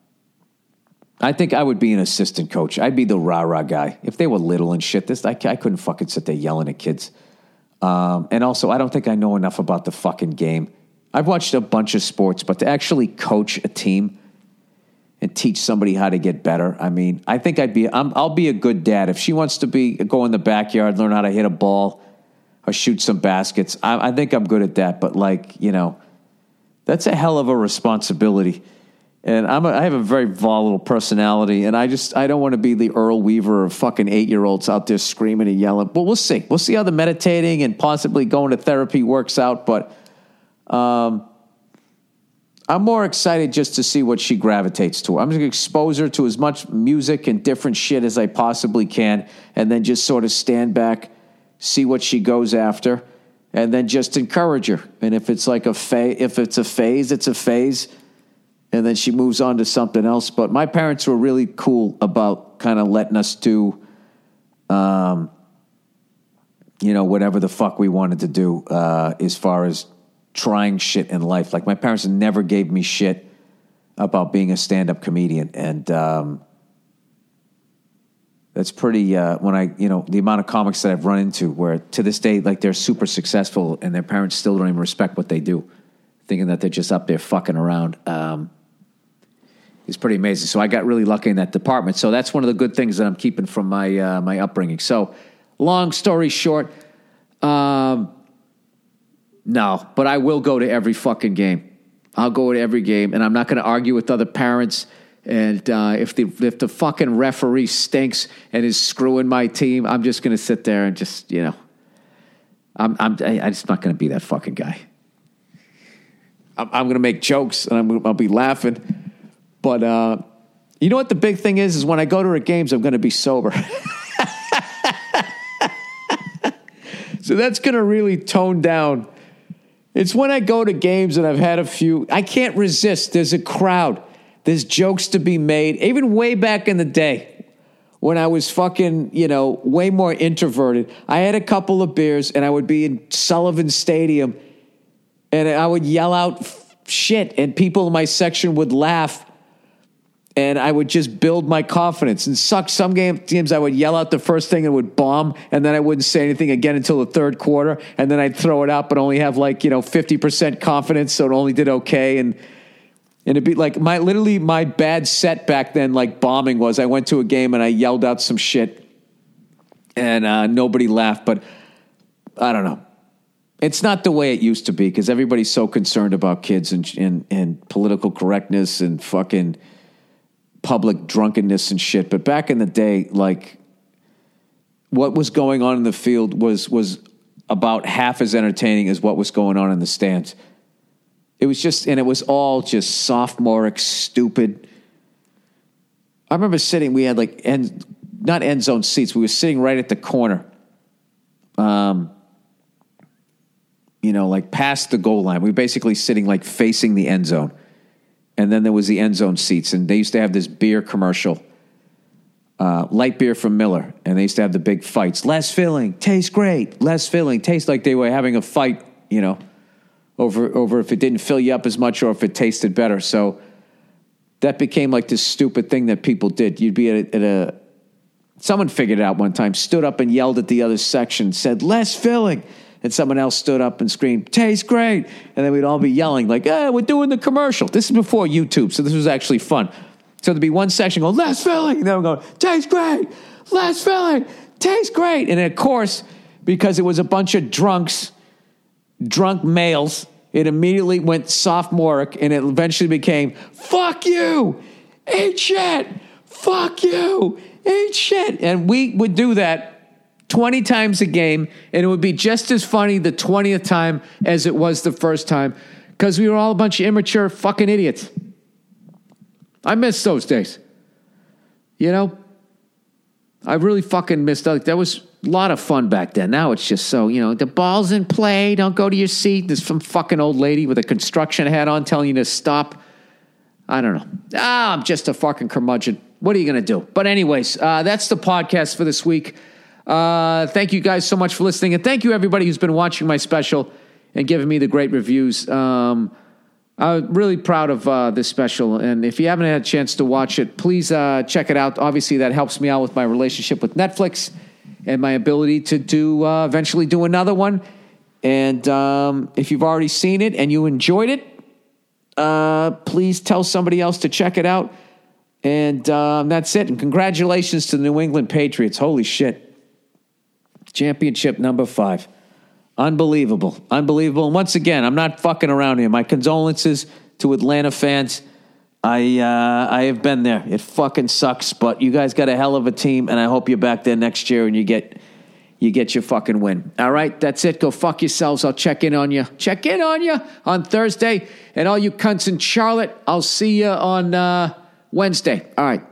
I think I would be an assistant coach. I'd be the rah-rah guy. If they were little and shit, this I, I couldn't fucking sit there yelling at kids. Um, and also, I don't think I know enough about the fucking game. I've watched a bunch of sports, but to actually coach a team and teach somebody how to get better, I mean, I think I'd be, I'm, I'll be a good dad. If she wants to be go in the backyard, learn how to hit a ball or shoot some baskets, I, I think I'm good at that. But like, you know, that's a hell of a responsibility. And I'm a, I have a very volatile personality, and I just I don't want to be the Earl Weaver of fucking eight-year-olds out there screaming and yelling. But we'll see. We'll see how the meditating and possibly going to therapy works out. But um, I'm more excited just to see what she gravitates to. I'm going to expose her to as much music and different shit as I possibly can, and then just sort of stand back, see what she goes after, and then just encourage her. And if it's like a fa- if it's a phase, it's a phase. And then she moves on to something else. But my parents were really cool about kind of letting us do, um, you know, whatever the fuck we wanted to do uh, as far as trying shit in life. Like my parents never gave me shit about being a stand-up comedian. And um, that's pretty, uh, when I, you know, the amount of comics that I've run into where to this day, like they're super successful and their parents still don't even respect what they do, thinking that they're just up there fucking around. Um is pretty amazing. So I got really lucky in that department. So that's one of the good things that I'm keeping from my uh, my upbringing. So long story short, um, no, but I will go to every fucking game. I'll go to every game, and I'm not going to argue with other parents. And uh, if the if the fucking referee stinks and is screwing my team, I'm just going to sit there and just, you know, I'm I'm I'm just not going to be that fucking guy. I'm, I'm going to make jokes and I'm I'll be laughing, but uh, you know what the big thing is? Is when I go to the games, I'm going to be sober. So that's going to really tone down. It's when I go to games and I've had a few. I can't resist. There's a crowd. There's jokes to be made. Even way back in the day when I was fucking, you know, way more introverted, I had a couple of beers and I would be in Sullivan Stadium and I would yell out f- shit and people in my section would laugh and I would just build my confidence. And suck some game, games I would yell out the first thing and would bomb and then I wouldn't say anything again until the third quarter and then I'd throw it out but only have like, you know, fifty percent confidence so it only did okay. And And it'd be like my literally my bad set back then, like bombing was. I went to a game and I yelled out some shit, and uh, nobody laughed. But I don't know. It's not the way it used to be because everybody's so concerned about kids and, and and political correctness and fucking public drunkenness and shit. But back in the day, like what was going on in the field was was about half as entertaining as what was going on in the stands. It was just, and it was all just sophomoric, stupid. I remember sitting, we had like, end, not end zone seats, we were sitting right at the corner. Um, you know, like past the goal line. We were basically sitting like facing the end zone. And then there was the end zone seats. And they used to have this beer commercial, uh, light beer from Miller. And they used to have the big fights. Less filling, tastes great. Less filling, tastes like they were having a fight, you know. Over, over if it didn't fill you up as much or if it tasted better. So that became like this stupid thing that people did. You'd be at a, at a someone figured it out one time, stood up and yelled at the other section, said, less filling. And someone else stood up and screamed, tastes great. And then we'd all be yelling like, hey, we're doing the commercial. This is before YouTube, so this was actually fun. So there'd be one section going, less filling. And then we'd go, tastes great, less filling, tastes great. And of course, because it was a bunch of drunks, drunk males, it immediately went sophomoric and it eventually became, fuck you, eat shit, fuck you, eat shit. And we would do that twenty times a game and it would be just as funny the twentieth time as it was the first time because we were all a bunch of immature fucking idiots. I miss those days. You know? I really fucking missed out. That was a lot of fun back then. Now it's just so, you know, the ball's in play. Don't go to your seat. There's some fucking old lady with a construction hat on telling you to stop. I don't know. Ah, I'm just a fucking curmudgeon. What are you going to do? But anyways, uh, that's the podcast for this week. Uh, thank you guys so much for listening. And thank you everybody who's been watching my special and giving me the great reviews. Um, I'm really proud of uh, this special, and if you haven't had a chance to watch it, please uh, check it out. Obviously, that helps me out with my relationship with Netflix and my ability to do uh, eventually do another one. And um, if you've already seen it and you enjoyed it, uh, please tell somebody else to check it out. And um, that's it. And congratulations to the New England Patriots. Holy shit. Championship number five. Unbelievable. Unbelievable. And once again, I'm not fucking around here. My condolences to Atlanta fans. I uh, I have been there. It fucking sucks, but you guys got a hell of a team, and I hope you're back there next year and you get you get your fucking win. All right, that's it. Go fuck yourselves. I'll check in on you. Check in on you on Thursday. And all you cunts in Charlotte, I'll see you on uh, Wednesday. All right.